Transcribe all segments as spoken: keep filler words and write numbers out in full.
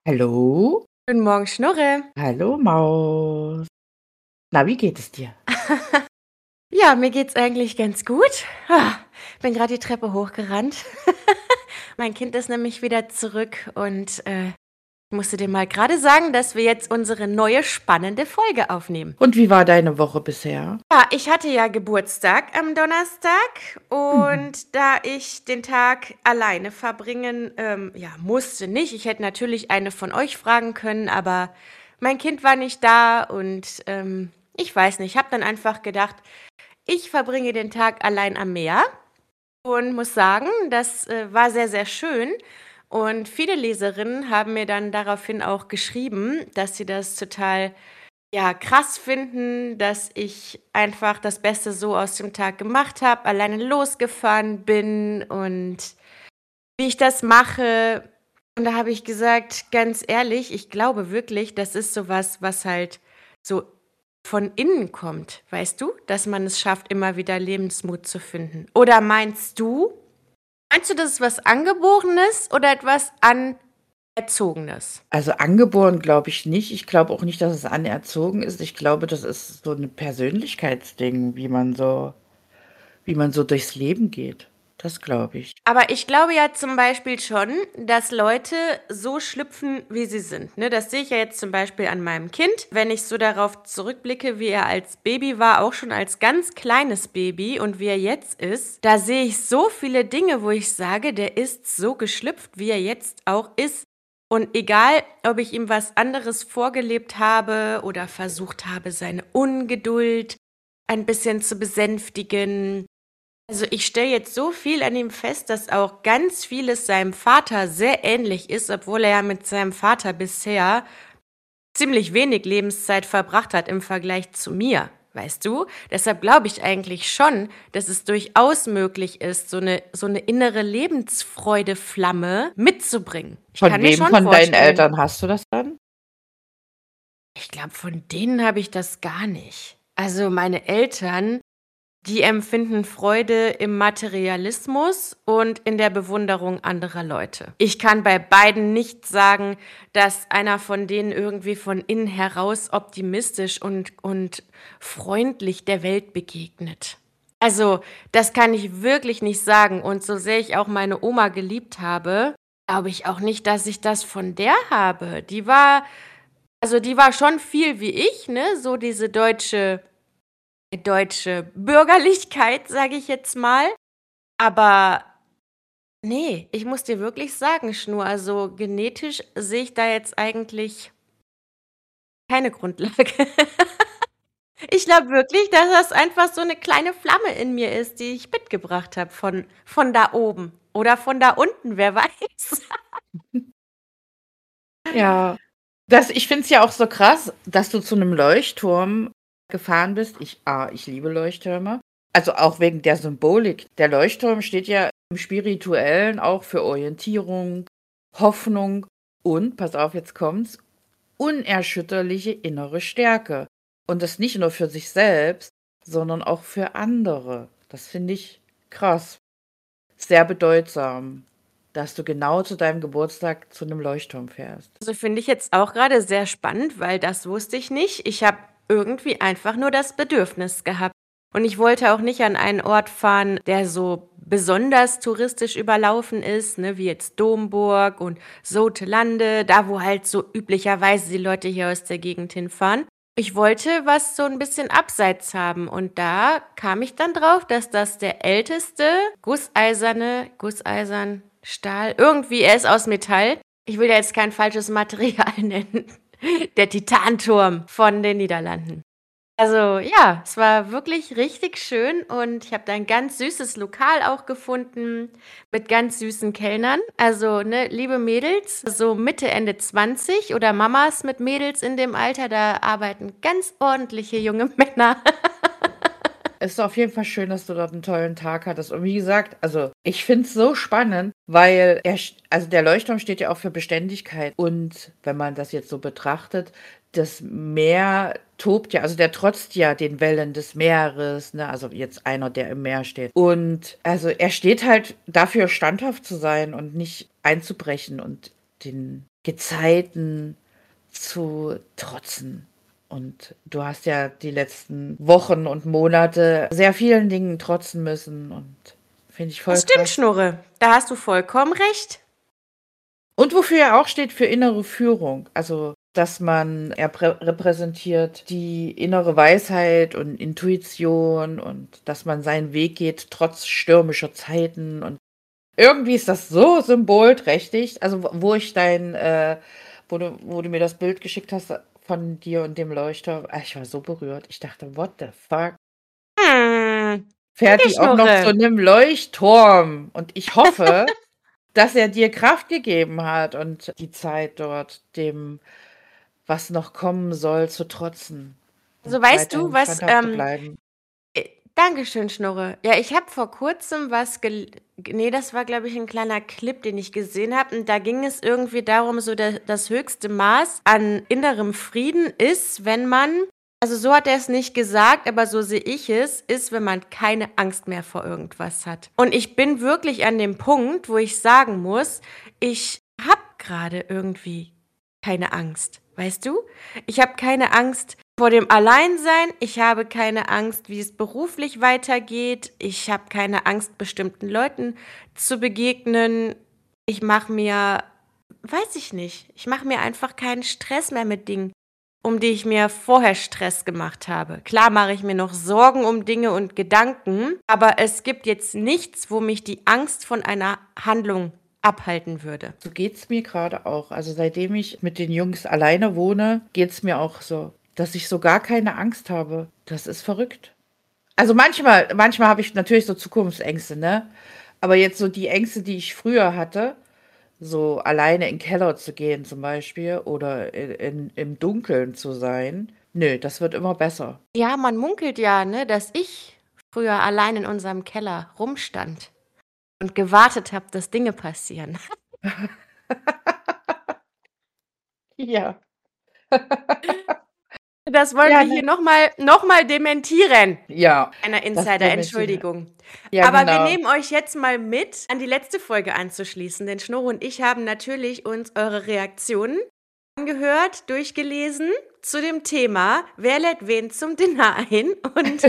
Hallo? Guten Morgen, Schnurre. Hallo Maus. Na, wie geht es dir? Ja, mir geht's eigentlich ganz gut. Ah, bin grad die Treppe hochgerannt. Mein Kind ist nämlich wieder zurück und, äh, ich musste dir mal grade sagen, dass wir jetzt unsere neue spannende Folge aufnehmen. Und wie war deine Woche bisher? Ja, ich hatte ja Geburtstag am Donnerstag Mhm. und da ich den Tag alleine verbringen, ähm, ja, musste nicht ich hätte natürlich eine von euch fragen können, aber mein Kind war nicht da und, ähm, ich weiß nicht, habe dann einfach gedacht, ich verbringe den Tag allein am Meer und muss sagen, das, äh, war sehr, sehr schön. Und viele Leserinnen haben mir dann daraufhin auch geschrieben, dass sie das total, ja, krass finden, dass ich einfach das Beste so aus dem Tag gemacht habe, alleine losgefahren bin und wie ich das mache. Und da habe ich gesagt: „Ganz ehrlich, ich glaube wirklich, das ist so was, was halt so von innen kommt, weißt du, dass man es schafft, immer wieder Lebensmut zu finden.“ Oder meinst du meinst du, das ist was Angeborenes oder etwas Anerzogenes? Also, angeboren glaube ich nicht. Ich glaube auch nicht, dass es anerzogen ist. Ich glaube, das ist so 'n Persönlichkeitsding, wie man so wie man so durchs Leben geht. Das glaube ich. Aber ich glaube ja zum Beispiel schon, dass Leute so schlüpfen, wie sie sind, ne? Das sehe ich ja jetzt zum Beispiel an meinem Kind, wenn ich so darauf zurückblicke, wie er als Baby war, auch schon als ganz kleines Baby und wie er jetzt ist. Da sehe ich so viele Dinge, wo ich sage, der ist so geschlüpft, wie er jetzt auch ist. Und egal, ob ich ihm was anderes vorgelebt habe oder versucht habe, seine Ungeduld ein bisschen zu besänftigen. Also, ich stelle jetzt so viel an ihm fest, dass auch ganz vieles seinem Vater sehr ähnlich ist, obwohl er ja mit seinem Vater bisher ziemlich wenig Lebenszeit verbracht hat im Vergleich zu mir, weißt du? Deshalb glaube ich eigentlich schon, dass es durchaus möglich ist, so 'ne so 'ne innere Lebensfreude-Flamme mitzubringen. Ich Von kann mir wem schon von deinen vorstellen Eltern hast du das dann? Ich glaube, von denen habe ich das gar nicht. Also, meine Eltern, die empfinden Freude im Materialismus und in der Bewunderung anderer Leute. Ich kann bei beiden nicht sagen, dass einer von denen irgendwie von innen heraus optimistisch und und freundlich der Welt begegnet. Also, das kann ich wirklich nicht sagen und so sehr ich auch meine Oma geliebt habe, glaube ich auch nicht, dass ich das von der habe. Die war also, die war schon viel wie ich, ne, so diese deutsche deutsche Bürgerlichkeit, sage ich jetzt mal. Aber ne, ich muss dir wirklich sagen, Schnur, also, genetisch sehe ich da jetzt eigentlich keine Grundlage. Ich glaube wirklich, dass das einfach so 'ne kleine Flamme in mir ist, die ich mitgebracht habe von von da oben oder von da unten, wer weiß. Ja, das ich finde es ja auch so krass, dass du zu 'nem Leuchtturm gefahren bist. Ich A ich liebe Leuchttürme, also, auch wegen der Symbolik. Der Leuchtturm steht ja im Spirituellen auch für Orientierung, Hoffnung und, pass auf, jetzt kommt's, unerschütterliche innere Stärke. Und das nicht nur für sich selbst, sondern auch für andere. Das finde ich krass. Sehr bedeutsam, dass du genau zu deinem Geburtstag zu 'nem Leuchtturm fährst. Also, finde ich jetzt auch grade sehr spannend, weil das wusste ich nicht. Ich habe irgendwie einfach nur das Bedürfnis gehabt. Und ich wollte auch nicht an einen Ort fahren, der so besonders touristisch überlaufen ist, ne, wie jetzt Domburg und Sotelande, da wo halt so üblicherweise die Leute hier aus der Gegend hinfahren. Ich wollte was so 'n bisschen abseits haben und da kam ich dann drauf, dass das der älteste gusseiserne Gusseisern, Stahl irgendwie er ist aus Metall. Ich will ja jetzt kein falsches Material nennen. Der Titanturm von den Niederlanden. Also, ja, es war wirklich richtig schön und ich habe da ein ganz süßes Lokal auch gefunden mit ganz süßen Kellnern. Also, ne, liebe Mädels, so Mitte, Ende zwanzig oder Mamas mit Mädels in dem Alter, da arbeiten ganz ordentliche junge Männer. Ist auf jeden Fall schön, dass du dort 'n tollen Tag hattest. Und wie gesagt, also, ich finde es so spannend, weil er st also, der Leuchtturm steht ja auch für Beständigkeit. Und wenn man das jetzt so betrachtet, das Meer tobt ja also, der trotzt ja den Wellen des Meeres, ne? Also, jetzt einer, der im Meer steht. Und, also, er steht halt dafür, standhaft zu sein und nicht einzubrechen und den Gezeiten zu trotzen. Und du hast ja die letzten Wochen und Monate sehr vielen Dingen trotzen müssen und finde ich voll Das stimmt, krass. Schnurre. Da hast du vollkommen recht. Und wofür er auch steht, für innere Führung. Also, dass man er prä repräsentiert die innere Weisheit und Intuition und dass man seinen Weg geht trotz stürmischer Zeiten. Und irgendwie ist das so symbolträchtig. Also, wo wo ich dein, äh, wo du, wo du mir das Bild geschickt hast von dir und dem Leuchter, ah, ich war so berührt. Ich dachte, what the fuck? Hm. Fährt Danke, die auch noch zu Schnurre. einem Leuchtturm? Und ich hoffe, dass er dir Kraft gegeben hat und die Zeit dort dem, was noch kommen soll, zu trotzen Also und weißt du, weiterhin was, standhaft zu ähm, bleiben. äh, Dankeschön, Schnurre. Ja, ich habe vor kurzem was gel nee, das war, glaube ich, ein kleiner Clip, den ich gesehen habe. Und da ging es irgendwie darum, so da das höchste Maß an innerem Frieden ist, wenn man also so hat er es nicht gesagt, aber so sehe ich es, ist, wenn man keine Angst mehr vor irgendwas hat. Und ich bin wirklich an dem Punkt, wo ich sagen muss, ich habe gerade irgendwie keine Angst. Weißt du? Ich habe keine Angst vor dem Alleinsein. Ich habe keine Angst, wie es beruflich weitergeht. Ich habe keine Angst, bestimmten Leuten zu begegnen. Ich mache mir, weiß ich nicht, ich mache mir einfach keinen Stress mehr mit Dingen, um die ich mir vorher Stress gemacht habe. Klar mache ich mir noch Sorgen um Dinge und Gedanken, aber es gibt jetzt nichts, wo mich die Angst von einer Handlung abhalten würde. So geht's mir gerade auch. Also seitdem ich mit den Jungs alleine wohne, geht's mir auch so, dass ich so gar keine Angst habe. Das ist verrückt. Also manchmal, manchmal habe ich natürlich so Zukunftsängste, ne? Aber jetzt so die Ängste, die ich früher hatte, so alleine in den Keller zu gehen zum Beispiel oder in, in, im Dunkeln zu sein, nö, das wird immer besser. Ja, man munkelt ja, ne, dass ich früher allein in unserem Keller rumstand und gewartet habe, dass Dinge passieren. Ja. Das wollen Ja, wir hier ne? noch mal noch mal dementieren. Ja, Einer das Insider, dementieren. Entschuldigung. Ja, Aber wir genau. nehmen euch jetzt mal mit, an die letzte Folge anzuschließen, denn Schnurre und ich haben natürlich uns eure Reaktionen angehört, durchgelesen zu dem Thema: Wer lädt wen zum Dinner ein? Und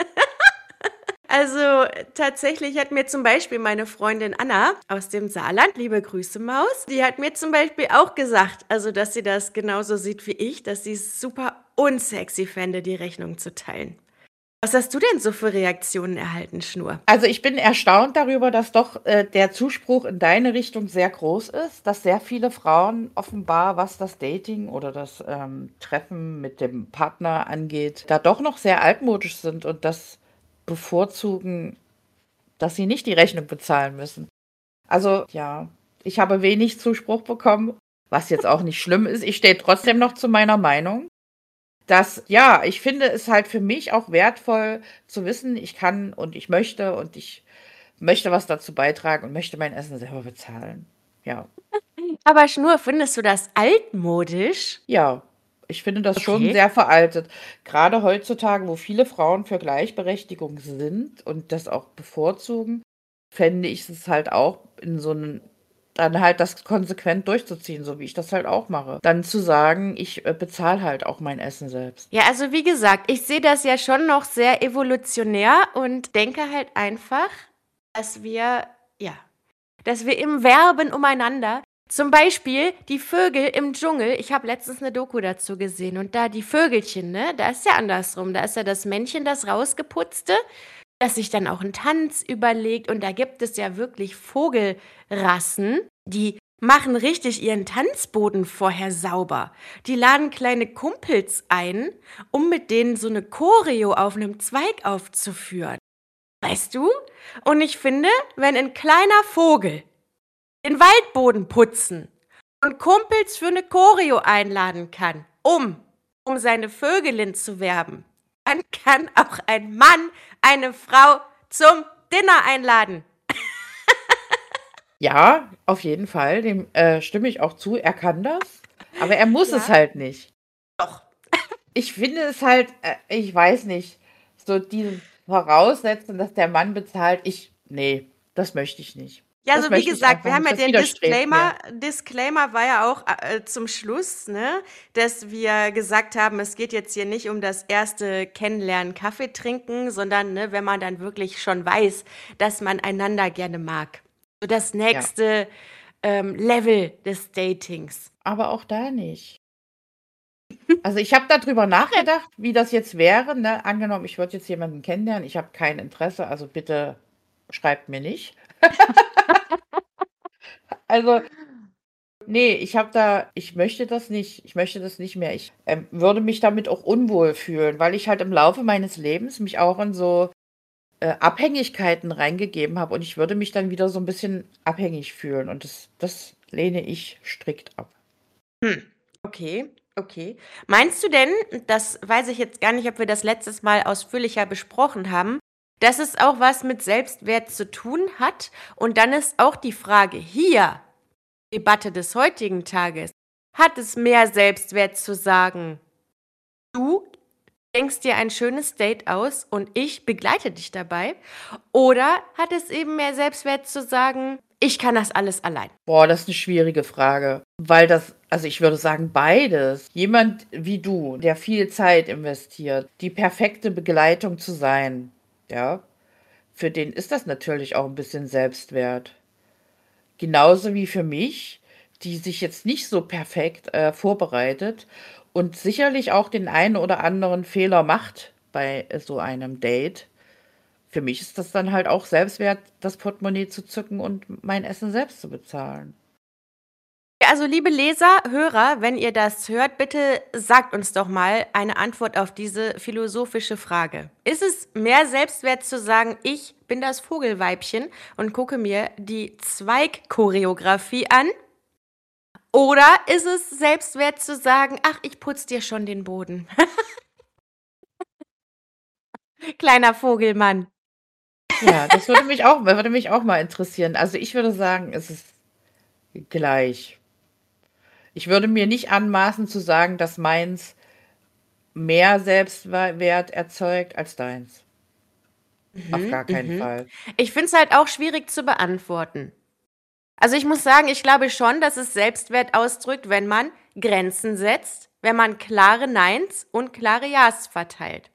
also tatsächlich hat mir zum Beispiel meine Freundin Anna aus dem Saarland, liebe Grüße Maus, die hat mir zum Beispiel auch gesagt, also dass sie das genauso sieht wie ich, dass sie es super unsexy fände, die Rechnung zu teilen. Was hast du denn so für Reaktionen erhalten, Schnur? Also ich bin erstaunt darüber, dass doch äh, der Zuspruch in deine Richtung sehr groß ist, dass sehr viele Frauen offenbar, was das Dating oder das ähm, Treffen mit dem Partner angeht, da doch noch sehr altmodisch sind und das bevorzugen, dass sie nicht die Rechnung bezahlen müssen. Also ja, ich habe wenig Zuspruch bekommen, was jetzt auch nicht schlimm ist. Ich stehe trotzdem noch zu meiner Meinung, dass, ja, ich finde es halt für mich auch wertvoll zu wissen, ich kann und ich möchte und ich möchte was dazu beitragen und möchte mein Essen selber bezahlen. Ja, Aber Schnur, findest du das altmodisch? ja, ich finde das schon Okay. sehr veraltet. Gerade heutzutage, wo viele Frauen für Gleichberechtigung sind und das auch bevorzugen, fände ich es halt auch in so einem, dann halt das konsequent durchzuziehen, so wie ich das halt auch mache. Dann zu sagen, ich äh, bezahle halt auch mein Essen selbst. Ja, also wie gesagt, ich sehe das ja schon noch sehr evolutionär und denke halt einfach, dass wir, ja, dass wir im Werben umeinander, zum Beispiel die Vögel im Dschungel, ich habe letztens eine Doku dazu gesehen und da die Vögelchen, ne, da ist ja andersrum, da ist ja das Männchen, das rausgeputzte, das sich dann auch einen Tanz überlegt und da gibt es ja wirklich Vogelrassen, die machen richtig ihren Tanzboden vorher sauber. Die laden kleine Kumpels ein, um mit denen so eine Choreo auf einem Zweig aufzuführen. Weißt du? Und ich finde, wenn ein kleiner Vogel den Waldboden putzen und Kumpels für eine Choreo einladen kann, um, um seine Vögelin zu werben, dann kann auch ein Mann eine Frau zum Dinner einladen. Ja, auf jeden Fall, dem äh, stimme ich auch zu. Er kann das, aber er muss es Ja, halt nicht. doch. Ich finde es halt, äh, ich weiß nicht, so dieses Voraussetzen, dass der Mann bezahlt, ich, nee, das möchte ich nicht. Ja, Das also wie möchte ich gesagt, einfach wir haben nicht. ja Das den widerstrebt mir. Disclaimer Disclaimer war ja auch, äh, zum Schluss, ne, dass wir gesagt haben, es geht jetzt hier nicht um das erste Kennenlernen, Kaffee trinken, sondern, ne, wenn man dann wirklich schon weiß, dass man einander gerne mag. So das Ja, nächste, ähm, Level des Datings. aber auch da nicht. Also, ich habe da drüber Okay. nachgedacht, wie das jetzt wäre, ne? Angenommen, ich würde jetzt jemanden kennenlernen, ich habe kein Interesse, also bitte schreibt mir nicht. Also, ne, ich habe da ich möchte das nicht. Ich möchte das nicht mehr. Ich, ähm, würde mich damit auch unwohl fühlen, weil ich halt im Laufe meines Lebens mich auch in so, äh, Abhängigkeiten reingegeben habe und ich würde mich dann wieder so 'n bisschen abhängig fühlen und das das lehne ich strikt ab. Hm, okay, okay. Meinst du denn, das weiß ich jetzt gar nicht, ob wir das letztes Mal ausführlicher besprochen haben, dass es auch was mit Selbstwert zu tun hat? Und dann ist auch die Frage hier, Debatte des heutigen Tages, hat es mehr Selbstwert zu sagen: „Du denkst dir ein schönes Date aus und ich begleite dich dabei“, oder hat es eben mehr Selbstwert zu sagen: „Ich kann das alles allein“? Boah, das ist 'ne schwierige Frage, weil das also, ich würde sagen, beides. Jemand wie du, der viel Zeit investiert, die perfekte Begleitung zu sein, ja, für den ist das natürlich auch 'n bisschen Selbstwert. Genauso wie für mich, die sich jetzt nicht so perfekt, äh, vorbereitet und sicherlich auch den einen oder anderen Fehler macht bei, äh, so einem Date. Für mich ist das dann halt auch Selbstwert, das Portemonnaie zu zücken und mein Essen selbst zu bezahlen. Ja, also liebe Leser, Hörer, wenn ihr das hört, bitte sagt uns doch mal eine Antwort auf diese philosophische Frage. Ist es mehr Selbstwert zu sagen, ich bin das Vogelweibchen und gucke mir die Zweig-Choreografie an? Oder ist es Selbstwert zu sagen, ach, ich putze dir schon den Boden? Kleiner Vogelmann. Ja, das würde mich auch würde mich auch mal interessieren. Also, ich würde sagen, es ist gleich. Ich würde mir nicht anmaßen zu sagen, dass meins mehr Selbstwa Wert erzeugt als deins. Auf Mhm, gar keinen mhm. Fall. Ich finde es halt auch schwierig zu beantworten. Also, ich muss sagen, ich glaube schon, dass es Selbstwert ausdrückt, wenn man Grenzen setzt, wenn man klare Neins und klare Ja's verteilt.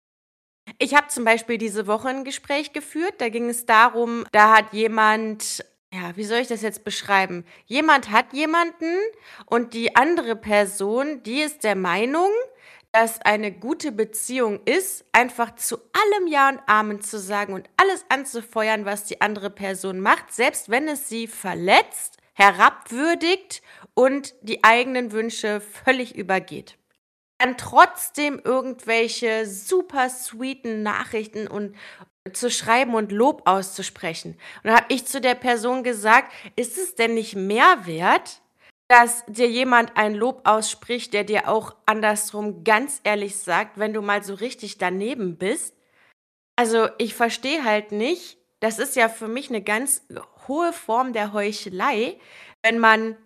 Ich habe zum Beispiel diese Woche 'n Gespräch geführt, da ging es darum, da hat jemand ja, wie soll ich das jetzt beschreiben? Jemand hat jemanden und die andere Person, die ist der Meinung, dass eine gute Beziehung ist, einfach zu allem Ja und Amen zu sagen und alles anzufeuern, was die andere Person macht, selbst wenn es sie verletzt, herabwürdigt und die eigenen Wünsche völlig übergeht. Dann trotzdem irgendwelche super sweeten Nachrichten und zu schreiben und Lob auszusprechen. Und dann habe ich zu der Person gesagt: „Ist es denn nicht mehr wert, dass dir jemand ein Lob ausspricht, der dir auch andersrum ganz ehrlich sagt, wenn du mal so richtig daneben bist?“ Also, ich verstehe halt nicht, das ist ja für mich 'ne ganz hohe Form der Heuchelei, wenn man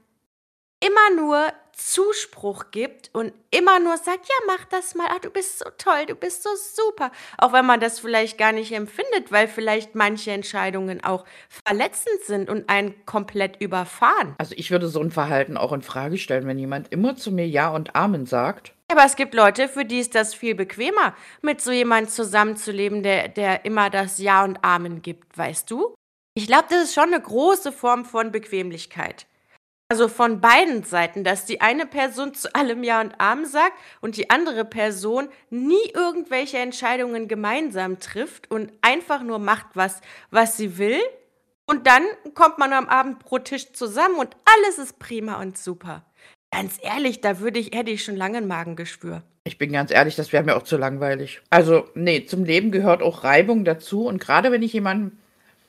immer nur Zuspruch gibt und immer nur sagt: „Ja, mach das mal. Ah, du bist so toll, du bist so super.“ Auch wenn man das vielleicht gar nicht empfindet, weil vielleicht manche Entscheidungen auch verletzend sind und einen komplett überfahren. Also, ich würde so 'n Verhalten auch infrage stellen, wenn jemand immer zu mir Ja und Amen sagt. Aber es gibt Leute, für die ist das viel bequemer, mit so jemand zusammenzuleben, der der immer das Ja und Amen gibt, weißt du? Ich glaube, das ist schon 'ne große Form von Bequemlichkeit. Also, von beiden Seiten, dass die eine Person zu allem Ja und Amen sagt und die andere Person nie irgendwelche Entscheidungen gemeinsam trifft und einfach nur macht, was was sie will. Und dann kommt man am Abend pro Tisch zusammen und alles ist prima und super. Ganz ehrlich, da würde ich hätte ich schon lange 'n Magengeschwür. Ich bin ganz ehrlich, das wäre mir auch zu langweilig. Also, ne, zum Leben gehört auch Reibung dazu und grade wenn ich jemanden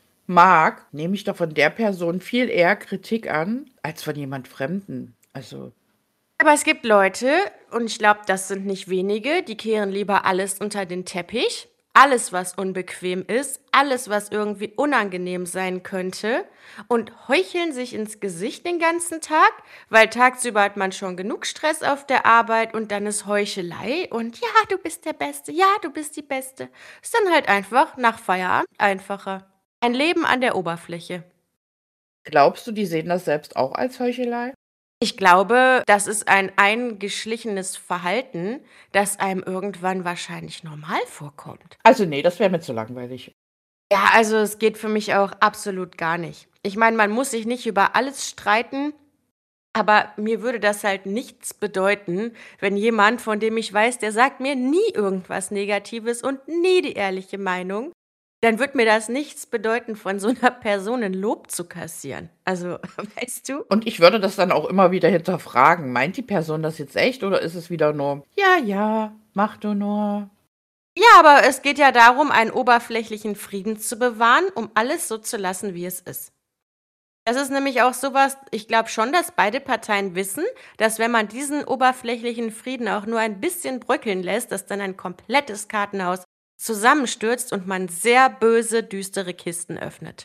mag, nehme ich doch von der Person viel eher Kritik an als von jemand Fremden. Also Aber es gibt Leute, und ich glaube, das sind nicht wenige, die kehren lieber alles unter den Teppich. Alles, was unbequem ist, alles, was irgendwie unangenehm sein könnte und heucheln sich ins Gesicht den ganzen Tag, weil tagsüber hat man schon genug Stress auf der Arbeit und dann ist Heuchelei und: „Ja, du bist der Beste. Ja, du bist die Beste.“ Ist dann halt einfach nach Feierabend einfacher. Ein Leben an der Oberfläche. Glaubst du, die sehen das selbst auch als Heuchelei? Ich glaube, das ist ein eingeschlichenes Verhalten, das einem irgendwann wahrscheinlich normal vorkommt. Also, ne, das wäre mir zu langweilig. Ja, also es geht für mich auch absolut gar nicht. Ich meine, man muss sich nicht über alles streiten, aber mir würde das halt nichts bedeuten, wenn jemand, von dem ich weiß, der sagt mir nie irgendwas Negatives und nie die ehrliche Meinung, dann würde mir das nichts bedeuten, von so einer Person 'n Lob zu kassieren. Also, weißt du? Und ich würde das dann auch immer wieder hinterfragen. Meint die Person das jetzt echt oder ist es wieder nur: „Ja, ja, mach du nur.“ Ja, aber es geht ja darum, einen oberflächlichen Frieden zu bewahren, um alles so zu lassen, wie es ist. Das ist nämlich auch so was, ich glaube schon, dass beide Parteien wissen, dass wenn man diesen oberflächlichen Frieden auch nur ein bisschen bröckeln lässt, dass dann ein komplettes Kartenhaus zusammenstürzt und man sehr böse, düstere Kisten öffnet.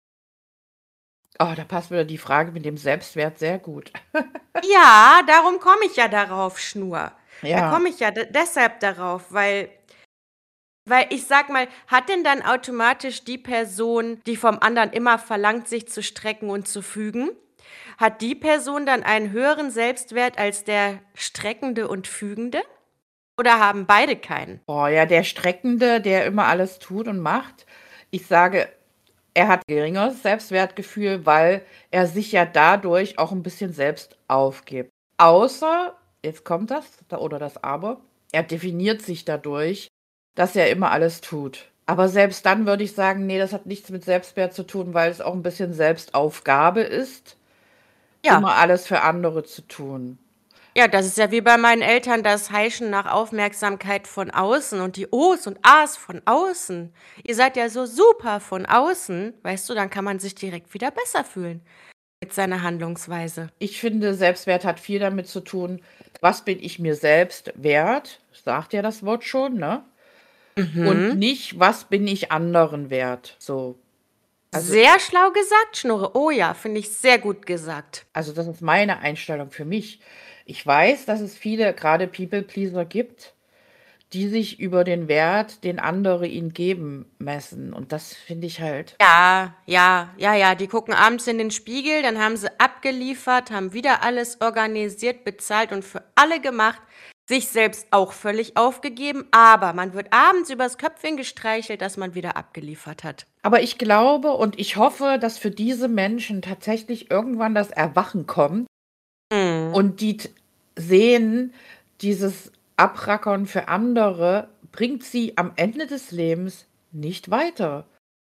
Oh, da passt wieder die Frage mit dem Selbstwert sehr gut. Ja, darum komme ich ja darauf, Schnur. Da Ja. komme ich ja de deshalb darauf, weil weil ich sage mal, hat denn dann automatisch die Person, die vom anderen immer verlangt, sich zu strecken und zu fügen, hat die Person dann einen höheren Selbstwert als der Streckende und Fügende? Oder haben beide keinen? Oh ja, der Streckende, der immer alles tut und macht. Ich sage, er hat geringeres Selbstwertgefühl, weil er sich ja dadurch auch 'n bisschen selbst aufgibt. Außer, jetzt kommt das, da oder das Aber, er definiert sich dadurch, dass er immer alles tut. Aber selbst dann würde ich sagen: „Ne, das hat nichts mit Selbstwert zu tun, weil es auch 'n bisschen Selbstaufgabe ist, Ja. immer alles für andere zu tun.“ Ja, das ist ja wie bei meinen Eltern das Heischen nach Aufmerksamkeit von außen und die Ohs und Ahs von außen. Ihr seid ja so super von außen, weißt du, dann kann man sich direkt wieder besser fühlen mit seiner Handlungsweise. Ich finde, Selbstwert hat viel damit zu tun, was bin ich mir selbst wert, sagt ja das Wort schon, ne? Und Mhm. nicht, was bin ich anderen wert, so. Also Sehr schlau gesagt, Schnurre. Oh ja, finde ich sehr gut gesagt. also, das ist meine Einstellung für mich. Ich weiß, dass es viele, grade People Pleaser gibt, die sich über den Wert, den andere ihnen geben, messen. Und das finde ich halt Ja, ja, ja, ja, die gucken abends in den Spiegel, dann haben sie abgeliefert, haben wieder alles organisiert, bezahlt und für alle gemacht, sich selbst auch völlig aufgegeben, aber man wird abends übers Köpfchen gestreichelt, dass man wieder abgeliefert hat. aber ich glaube und ich hoffe, dass für diese Menschen tatsächlich irgendwann das Erwachen kommt Mhm. und die t sehen, dieses Abrackern für andere bringt sie am Ende des Lebens nicht weiter.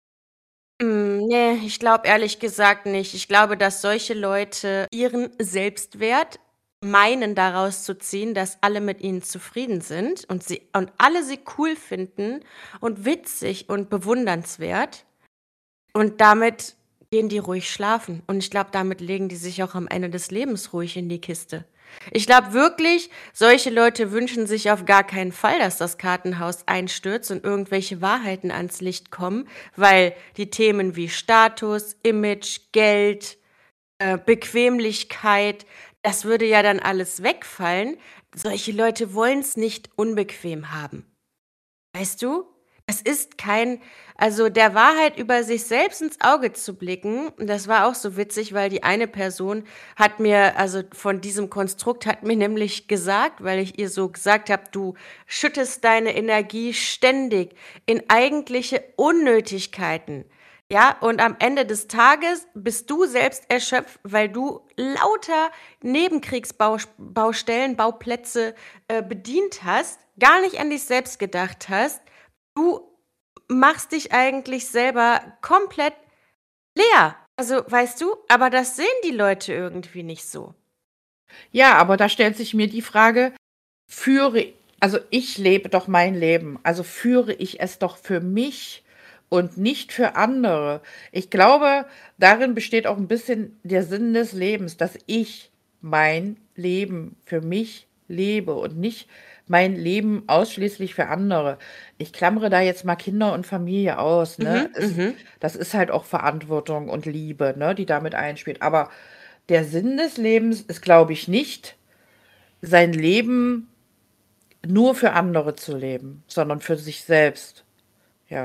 Hm, ne, ich glaube ehrlich gesagt nicht. Ich glaube, dass solche Leute ihren Selbstwert meinen, daraus zu ziehen, dass alle mit ihnen zufrieden sind und sie und alle sie cool finden und witzig und bewundernswert. Und damit gehen die ruhig schlafen. Und ich glaube, damit legen die sich auch am Ende des Lebens ruhig in die Kiste. Ich glaube wirklich, solche Leute wünschen sich auf gar keinen Fall, dass das Kartenhaus einstürzt und irgendwelche Wahrheiten ans Licht kommen, weil die Themen wie Status, Image, Geld, äh, Bequemlichkeit, das würde ja dann alles wegfallen. Solche Leute wollen es nicht unbequem haben. Weißt du? Es ist kein also, der Wahrheit über sich selbst ins Auge zu blicken, und das war auch so witzig, weil die eine Person hat mir also, von diesem Konstrukt hat mir nämlich gesagt, weil ich ihr so gesagt habe: „Du schüttest deine Energie ständig in eigentliche Unnötigkeiten, ja, und am Ende des Tages bist du selbst erschöpft, weil du lauter Nebenkriegsbaustellen, Bauplätze, äh, bedient hast, gar nicht an dich selbst gedacht hast. Du machst dich eigentlich selber komplett leer. Also, weißt du, aber das sehen die Leute irgendwie nicht so. Ja, aber da stellt sich mir die Frage, führe also, ich lebe doch mein Leben, also, führe ich es doch für mich und nicht für andere. Ich glaube, darin besteht auch 'n bisschen der Sinn des Lebens, dass ich mein Leben für mich lebe und nicht mein Leben ausschließlich für andere. Ich klammere da jetzt mal Kinder und Familie aus, ne? Mhm, Es mhm. das ist halt auch Verantwortung und Liebe, ne, die damit einspielt. Aber der Sinn des Lebens ist, glaube ich, nicht, sein Leben nur für andere zu leben, sondern für sich selbst. Ja.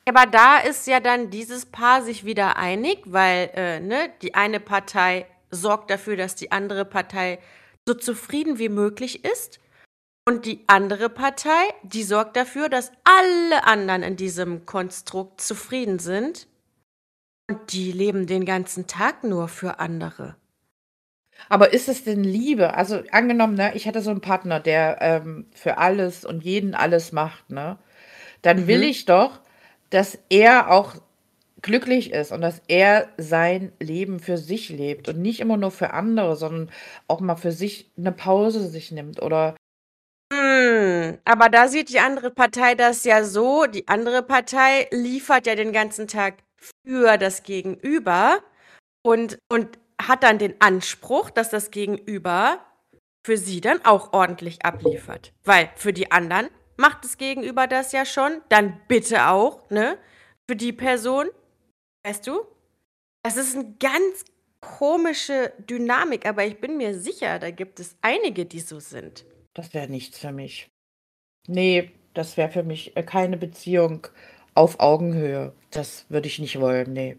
Aber da ist ja dann dieses Paar sich wieder einig, weil, äh, ne, die eine Partei sorgt dafür, dass die andere Partei so zufrieden wie möglich ist. Und die andere Partei, die sorgt dafür, dass alle anderen in diesem Konstrukt zufrieden sind. Und die leben den ganzen Tag nur für andere. Aber ist es denn Liebe? Also angenommen, ne, ich hätte so einen Partner, der ähm, für alles und jeden alles macht, ne? Dann will Mhm. ich doch, dass er auch glücklich ist und dass er sein Leben für sich lebt und nicht immer nur für andere, sondern auch mal für sich eine Pause sich nimmt oder Hm, aber da sieht die andere Partei das ja so, die andere Partei liefert ja den ganzen Tag für das Gegenüber und und hat dann den Anspruch, dass das Gegenüber für sie dann auch ordentlich abliefert. Weil für die anderen macht das Gegenüber das ja schon, dann bitte auch, ne, für die Person, weißt du? Das ist 'n ganz komische Dynamik, aber ich bin mir sicher, da gibt es einige, die so sind. das wäre nichts für mich. Ne, das wäre für mich, äh, keine Beziehung auf Augenhöhe. Das würde ich nicht wollen, ne.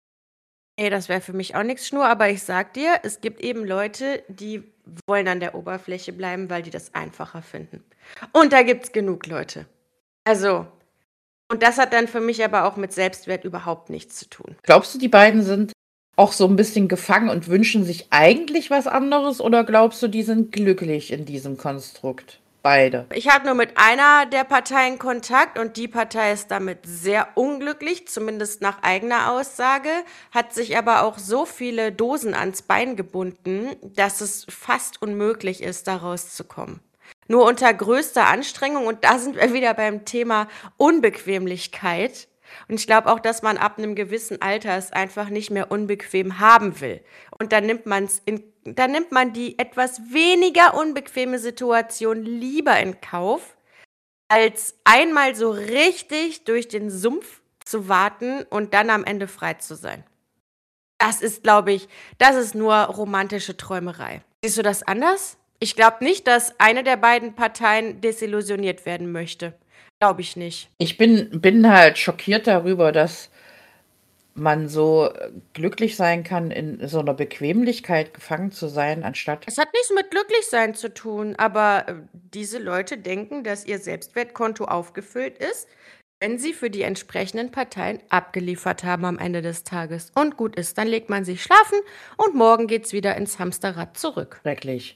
Ne, das wäre für mich auch nix, Schnur, aber ich sage dir, es gibt eben Leute, die wollen an der Oberfläche bleiben, weil die das einfacher finden. Und da gibt's genug Leute. Also und das hat dann für mich aber auch mit Selbstwert überhaupt nichts zu tun. Glaubst du, die beiden sind auch so 'n bisschen gefangen und wünschen sich eigentlich was anderes oder glaubst du, die sind glücklich in diesem Konstrukt? Beide. Ich hatte nur mit einer der Parteien Kontakt und die Partei ist damit sehr unglücklich, zumindest nach eigener Aussage, hat sich aber auch so viele Dosen ans Bein gebunden, dass es fast unmöglich ist, da rauszukommen. Nur unter größter Anstrengung und da sind wir wieder beim Thema Unbequemlichkeit. Und ich glaube auch, dass man ab 'nem gewissen Alter es einfach nicht mehr unbequem haben will. Und dann nimmt man's in dann nimmt man die etwas weniger unbequeme Situation lieber in Kauf, als einmal so richtig durch den Sumpf zu warten und dann am Ende frei zu sein. Das ist, glaube ich das ist nur romantische Träumerei. Siehst du das anders? Ich glaube nicht, dass eine der beiden Parteien desillusioniert werden möchte. Glaube ich nicht. Ich bin bin halt schockiert darüber, dass man so, äh, glücklich sein kann, in so 'ner Bequemlichkeit gefangen zu sein, anstatt Es hat nichts mit Glücklichsein zu tun, aber, äh, diese Leute denken, dass ihr Selbstwertkonto aufgefüllt ist, wenn sie für die entsprechenden Parteien abgeliefert haben am Ende des Tages. Und gut ist, dann legt man sich schlafen und morgen geht's wieder ins Hamsterrad zurück. schrecklich.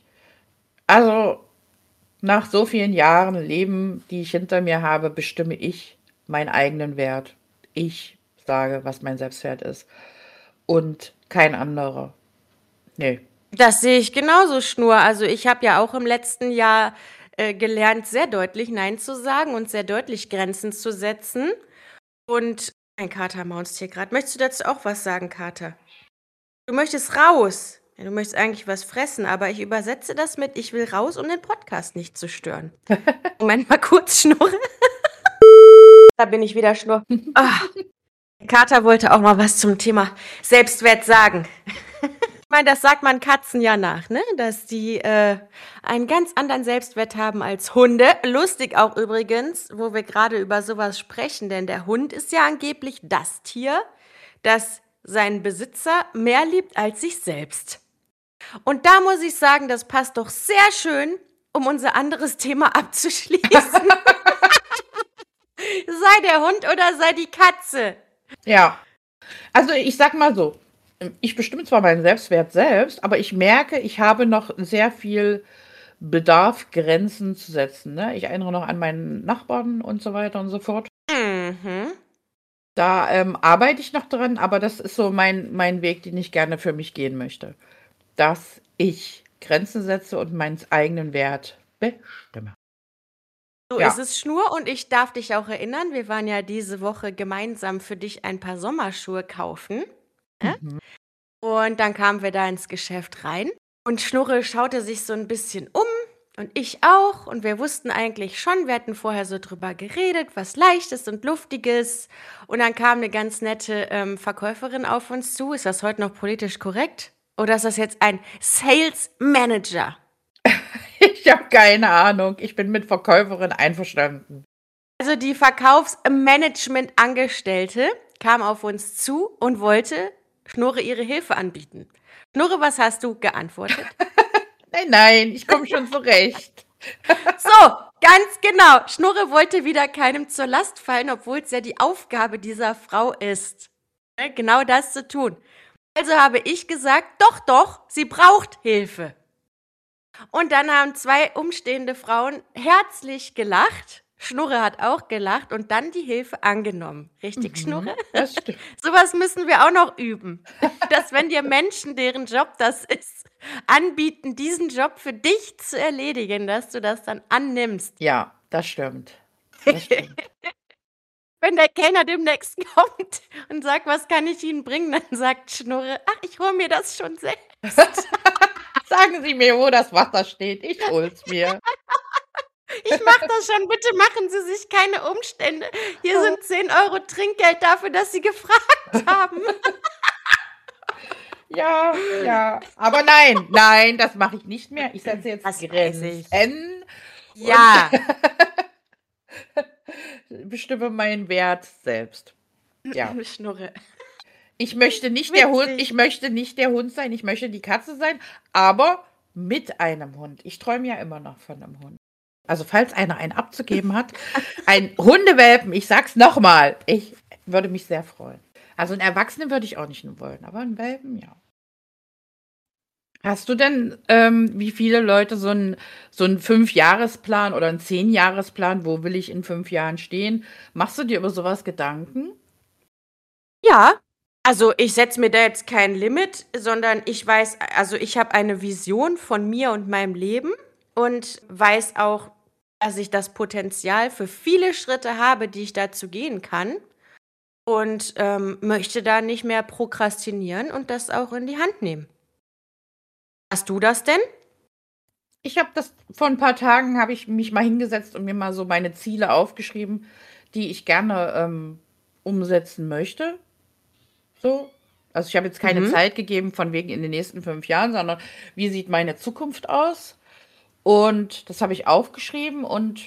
Also, nach so vielen Jahren Leben, die ich hinter mir habe, bestimme ich meinen eigenen Wert. Ich sage, was mein Selbstwert ist und kein anderer. Ne. Das sehe ich genauso, Schnur. Also, ich habe ja auch im letzten Jahr, äh, gelernt, sehr deutlich nein zu sagen und sehr deutlich Grenzen zu setzen. Und mein Kater maunzt hier grad. Möchtest du dazu auch was sagen, Kater? Du möchtest raus. Ja, du möchtest eigentlich was fressen, aber ich übersetze das mit: „Ich will raus, um den Podcast nicht zu stören." Moment mal kurz, Schnurre. Da bin ich wieder, Schnurr. Ah, der Kater wollte auch mal was zum Thema Selbstwert sagen. Ich meine, das sagt man Katzen ja nach, ne? Dass die, äh, einen ganz anderen Selbstwert haben als Hunde. Lustig auch übrigens, wo wir grade über so was sprechen, denn der Hund ist ja angeblich das Tier, das seinen Besitzer mehr liebt als sich selbst. Und da muss ich sagen, das passt doch sehr schön, um unser anderes Thema abzuschließen. Sei der Hund oder sei die Katze. Ja. Also, ich sage mal so, ähm, ich bestimme zwar meinen Selbstwert selbst, aber ich merke, ich habe noch sehr viel Bedarf, Grenzen zu setzen, ne? Ich erinnere noch an meinen Nachbarn und so weiter und so fort. Mhm. Da, ähm, arbeite ich noch dran, aber das ist so mein mein Weg, den ich gerne für mich gehen möchte, dass ich Grenzen setze und meinen eigenen Wert bestimme. So ist Ja. es, Schnur. Und ich darf dich auch erinnern, wir waren ja diese Woche gemeinsam für dich ein paar Sommerschuhe kaufen, ne? Mhm. Und dann kamen wir da ins Geschäft rein und Schnurre schaute sich so 'n bisschen um und ich auch und wir wussten eigentlich schon, wir hatten vorher so drüber geredet, was Leichtes und Luftiges und dann kam 'ne ganz nette, ähm, Verkäuferin auf uns zu. Ist das heute noch politisch korrekt? Oder ist das jetzt ein Sales Manager? Ich habe keine Ahnung. Ich bin mit Verkäuferin einverstanden. Also die Verkaufsmanagement-Angestellte kam auf uns zu und wollte Schnurre ihre Hilfe anbieten. Schnurre, was hast du geantwortet? Nein, nein, ich komme schon zurecht. So, ganz genau. Schnurre wollte wieder keinem zur Last fallen, obwohl es ja die Aufgabe dieser Frau ist, ne, genau das zu tun. Also habe ich gesagt, doch, doch, sie braucht Hilfe. Und dann haben zwei umstehende Frauen herzlich gelacht. Schnurre hat auch gelacht und dann die Hilfe angenommen. Richtig, Schnurre? Mhm, das stimmt. Sowas müssen wir auch noch üben. Dass wenn dir Menschen, deren Job das ist, anbieten, diesen Job für dich zu erledigen, dass du das dann annimmst. Ja, das stimmt. Das stimmt. Wenn der Kellner demnächst kommt und sagt, was kann ich Ihnen bringen, dann sagt Schnurre, ach, ich hole mir das schon selbst. Sagen Sie mir, wo das Wasser steht. Ich hol's mir. Ich mache das schon, bitte machen Sie sich keine Umstände. Hier sind zehn Euro Trinkgeld dafür, dass Sie gefragt haben. Ja, ja. Aber nein, nein, das mache ich nicht mehr. Ich setze jetzt Das weiß ich. Grenzen Ja, und bestimme meinen Wert selbst. Ja. Schnurre. Ich möchte nicht der Hund, Witzig. ich möchte nicht der Hund sein, ich möchte die Katze sein, aber mit einem Hund. Ich träume ja immer noch von einem Hund. Also falls einer einen abzugeben hat, ein Hundewelpen, ich sag's nochmal, ich würde mich sehr freuen. Also einen Erwachsenen würde ich auch nicht nur wollen, aber einen Welpen, ja. Hast du denn, ähm, wie viele Leute so einen so einen Fünfjahresplan oder einen Zehn-Jahresplan, wo will ich in fünf Jahren stehen? Machst du dir über sowas Gedanken? Ja, also ich setze mir da jetzt kein Limit, sondern ich weiß, also ich habe eine Vision von mir und meinem Leben und weiß auch, dass ich das Potenzial für viele Schritte habe, die ich dazu gehen kann und ähm, möchte da nicht mehr prokrastinieren und das auch in die Hand nehmen. Hast du das denn? Ich habe das vor ein paar Tagen habe ich mich mal hingesetzt und mir mal so meine Ziele aufgeschrieben, die ich gerne, ähm, umsetzen möchte, so. Also, ich habe jetzt keine Mhm. Zeit gegeben von wegen in den nächsten fünf Jahren, sondern wie sieht meine Zukunft aus? Und das habe ich aufgeschrieben und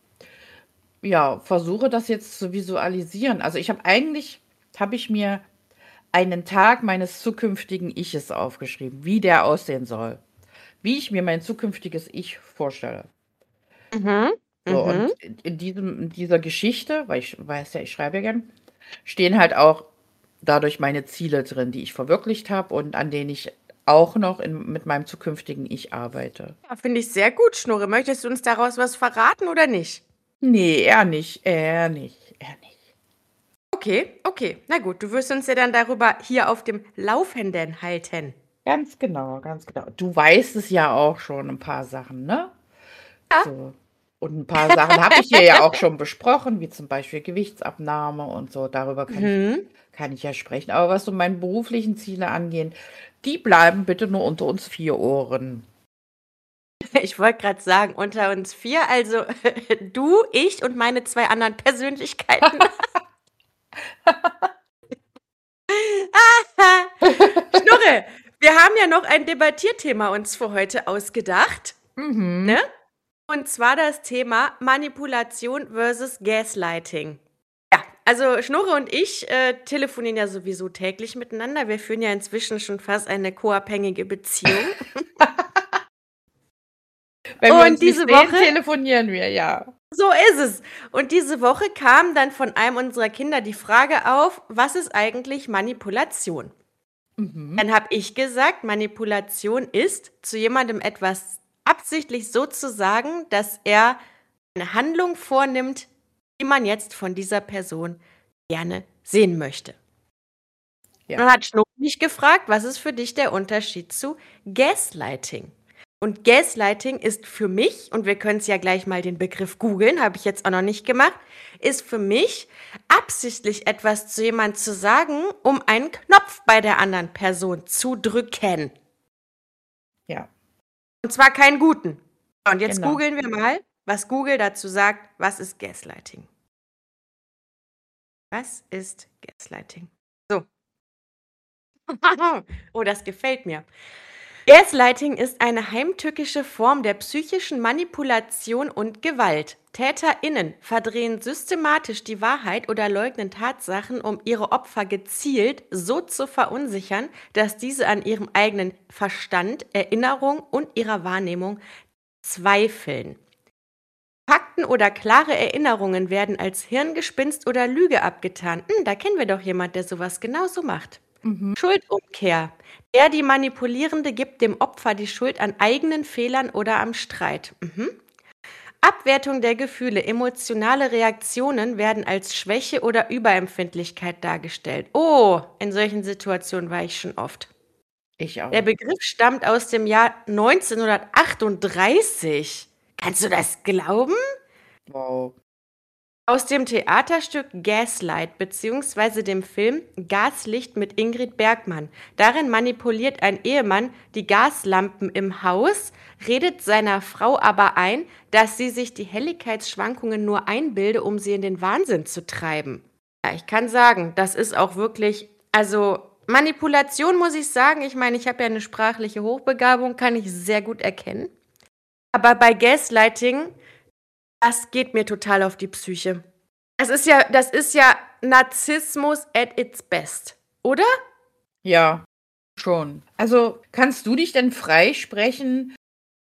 ja, versuche das jetzt zu visualisieren. Also, ich habe eigentlich habe ich mir einen Tag meines zukünftigen Iches aufgeschrieben, wie der aussehen soll, wie ich mir mein zukünftiges Ich vorstelle. Mhm. So, und Mhm. in in diesem in dieser Geschichte, weil ich weiß ja, ich schreibe ja gern, stehen halt auch dadurch meine Ziele drin, die ich verwirklicht habe und an denen ich auch noch in mit meinem zukünftigen Ich arbeite. Ja, finde ich sehr gut, Schnurre. Möchtest du uns daraus was verraten oder nicht? Ne, er nicht, er nicht, er nicht. Okay, okay. Na gut, du wirst uns ja dann darüber hier auf dem Laufenden halten. Ganz genau, ganz genau. Du weißt es ja auch schon 'n paar Sachen, ne? Ja. So. Und 'n paar Sachen habe ich hier ja auch schon besprochen, wie zum Beispiel Gewichtsabnahme und so. Darüber kann ich Mhm. kann ich ja sprechen. Aber was so meine beruflichen Ziele angehen, die bleiben bitte nur unter uns vier Ohren. Ich wollte gerade sagen, unter uns vier, also du, ich und meine zwei anderen Persönlichkeiten. Schnurre, wir haben ja noch ein Debattierthema uns für heute ausgedacht, Mhm. ne? Und zwar das Thema Manipulation versus Gaslighting. Ja, also Schnurre und ich äh, telefonieren ja sowieso täglich miteinander. Wir führen ja inzwischen schon fast eine co-abhängige Beziehung. Wenn wir uns Und nicht diese sehen, Woche telefonieren wir, ja. so ist es. Und diese Woche kam dann von einem unserer Kinder die Frage auf, was ist eigentlich Manipulation? Mhm. Dann habe ich gesagt, Manipulation ist, zu jemandem etwas absichtlich so zu sagen, dass er eine Handlung vornimmt, die man jetzt von dieser Person gerne sehen möchte. Ja. Dann hat Schnurr mich gefragt, was ist für dich der Unterschied zu Gaslighting? Und Gaslighting ist für mich, und wir können es ja gleich mal den Begriff googeln, habe ich jetzt auch noch nicht gemacht, ist für mich absichtlich etwas zu jemand zu sagen, um einen Knopf bei der anderen Person zu drücken. Ja. Und zwar keinen guten. Und jetzt Genau. googeln wir mal, was Google dazu sagt, was ist Gaslighting? Was ist Gaslighting? So. Oh, das gefällt mir. Gaslighting ist eine heimtückische Form der psychischen Manipulation und Gewalt. TäterInnen verdrehen systematisch die Wahrheit oder leugnen Tatsachen, um ihre Opfer gezielt so zu verunsichern, dass diese an ihrem eigenen Verstand, Erinnerung und ihrer Wahrnehmung zweifeln. Fakten oder klare Erinnerungen werden als Hirngespinst oder Lüge abgetan. Hm, da kennen wir doch jemand, der sowas genauso macht. Mhm. Schuldumkehr. Der, die Manipulierende, gibt dem Opfer die Schuld an eigenen Fehlern oder am Streit. Mhm. Abwertung der Gefühle. Emotionale Reaktionen werden als Schwäche oder Überempfindlichkeit dargestellt. Oh, in solchen Situationen war ich schon oft. Ich Der auch. Begriff stammt aus dem Jahr neunzehnhundertachtunddreißig. Kannst du das glauben? Wow. Aus dem Theaterstück Gaslight bzw. dem Film Gaslicht mit Ingrid Bergman. Darin manipuliert ein Ehemann die Gaslampen im Haus, redet seiner Frau aber ein, dass sie sich die Helligkeitsschwankungen nur einbilde, um sie in den Wahnsinn zu treiben. Ja, ich kann sagen, das ist auch wirklich, also Manipulation muss ich sagen, ich meine, ich habe ja eine sprachliche Hochbegabung, kann ich sehr gut erkennen. Aber bei Gaslighting, das geht mir total auf die Psyche. Das ist ja, das ist ja Narzissmus at its best, oder? Ja, schon. Also, kannst du dich denn freisprechen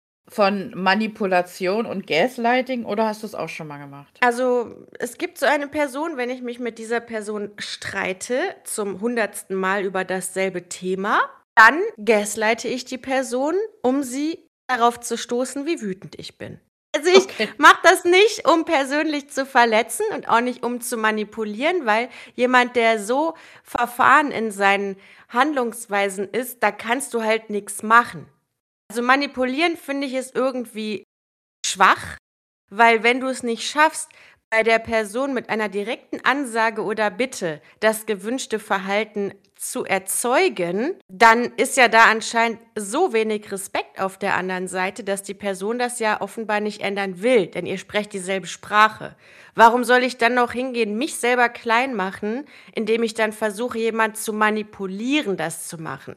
von Manipulation und Gaslighting oder hast du es auch schon mal gemacht? Also, es gibt so eine Person, wenn ich mich mit dieser Person streite, zum hundertsten Mal über dasselbe Thema, dann gaslighte ich die Person, um sie darauf zu stoßen, wie wütend ich bin. Also ich Okay. mache das nicht, um persönlich zu verletzen und auch nicht, um zu manipulieren, weil jemand, der so verfahren in seinen Handlungsweisen ist, da kannst du halt nichts machen. Also manipulieren finde ich ist irgendwie schwach, weil wenn du es nicht schaffst, bei der Person mit einer direkten Ansage oder Bitte das gewünschte Verhalten zu erzeugen, dann ist ja da anscheinend so wenig Respekt auf der anderen Seite, dass die Person das ja offenbar nicht ändern will, denn ihr sprecht dieselbe Sprache. Warum soll ich dann noch hingehen, mich selber klein machen, indem ich dann versuche, jemand zu manipulieren, das zu machen?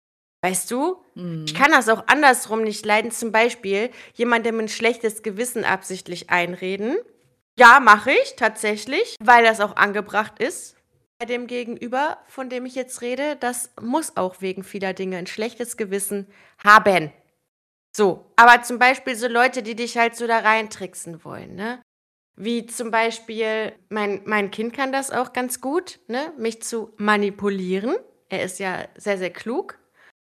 Weißt du? Ich Mhm. kann das auch andersrum nicht leiden. Zum Beispiel jemandem ein schlechtes Gewissen absichtlich einreden. Ja, mache ich tatsächlich, weil das auch angebracht ist bei dem Gegenüber, von dem ich jetzt rede. Das muss auch wegen vieler Dinge ein schlechtes Gewissen haben. So, aber zum Beispiel so Leute, die dich halt so da reintricksen wollen, ne? Wie zum Beispiel, mein, mein Kind kann das auch ganz gut, ne? Mich zu manipulieren. Er ist ja sehr, sehr klug.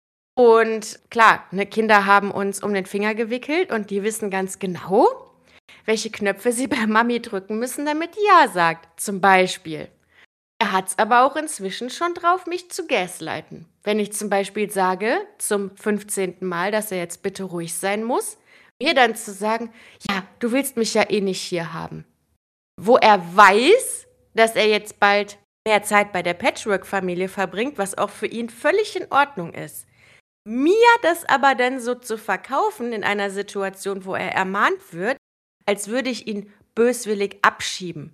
Und klar, ne, Kinder haben uns um den Finger gewickelt und die wissen ganz genau, welche Knöpfe sie bei Mami drücken müssen, damit die Ja sagt, zum Beispiel. Er hat es aber auch inzwischen schon drauf, mich zu gaslighten. Wenn ich zum Beispiel sage, zum fünfzehnten Mal, dass er jetzt bitte ruhig sein muss, mir dann zu sagen, ja, du willst mich ja eh nicht hier haben. Wo er weiß, dass er jetzt bald mehr Zeit bei der Patchwork-Familie verbringt, was auch für ihn völlig in Ordnung ist. Mir das aber dann so zu verkaufen in einer Situation, wo er ermahnt wird, als würde ich ihn böswillig abschieben.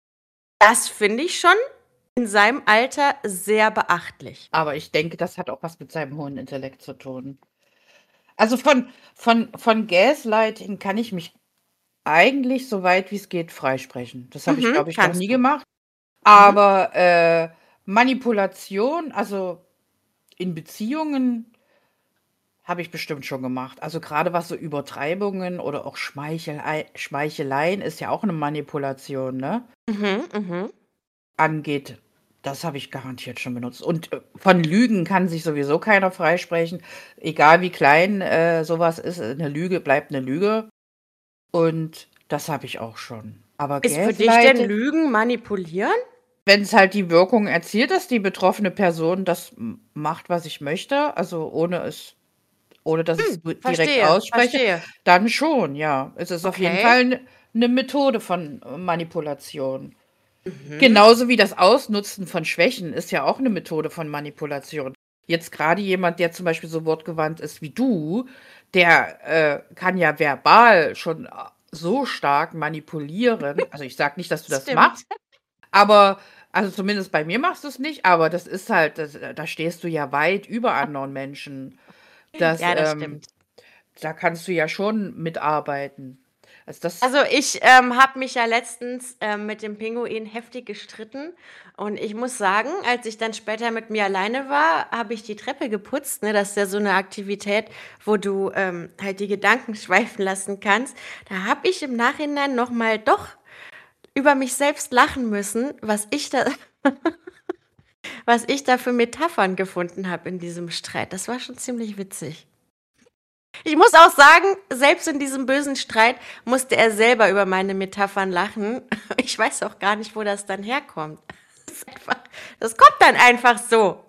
Das finde ich schon in seinem Alter sehr beachtlich. Aber ich denke, das hat auch was mit seinem hohen Intellekt zu tun. Also von, von, von Gaslighting kann ich mich eigentlich so weit wie es geht freisprechen. Das habe ich, Mhm, glaube ich, noch kannst nie du. gemacht. Mhm. Aber äh, Manipulation, also in Beziehungen, habe ich bestimmt schon gemacht. Also gerade was so Übertreibungen oder auch Schmeichelei, Schmeicheleien ist ja auch eine Manipulation, ne? Mhm, mhm. Angeht. Das habe ich garantiert schon benutzt. Und äh, von Lügen kann sich sowieso keiner freisprechen. Egal wie klein äh, sowas ist, eine Lüge bleibt eine Lüge. Und das habe ich auch schon. Aber Ist für dich denn Gaslighting, Lügen manipulieren? wenn es halt die Wirkung erzielt, dass die betroffene Person das m- macht, was ich möchte, also ohne es, ohne dass ich es Hm, direkt verstehe, ausspreche, verstehe. dann schon, ja. Es ist auf jeden Okay. Fall eine Methode von äh, Manipulation. Mhm. Genauso wie das Ausnutzen von Schwächen ist ja auch eine Methode von Manipulation. Jetzt gerade jemand, der zum Beispiel so wortgewandt ist wie du, der äh, kann ja verbal schon äh, so stark manipulieren. Also ich sage nicht, dass du das Stimmt. machst, aber also zumindest bei mir machst du es nicht, aber das ist halt, das, da stehst du ja weit über anderen Menschen. Das, Ja, das ähm stimmt. da kannst du ja schon mitarbeiten. Also, das Also, ich, ähm, habe mich ja letztens, ähm, mit dem Pinguin heftig gestritten und ich muss sagen, als ich dann später mit mir alleine war, habe ich die Treppe geputzt, ne? Das ist ja so 'ne Aktivität, wo du, ähm, halt die Gedanken schweifen lassen kannst. Da habe ich im Nachhinein noch mal doch über mich selbst lachen müssen, was ich da was ich da für Metaphern gefunden habe in diesem Streit. Das war schon ziemlich witzig. Ich muss auch sagen, selbst in diesem bösen Streit musste er selber über meine Metaphern lachen. Ich weiß auch gar nicht, wo das dann herkommt. Das ist einfach das kommt dann einfach so.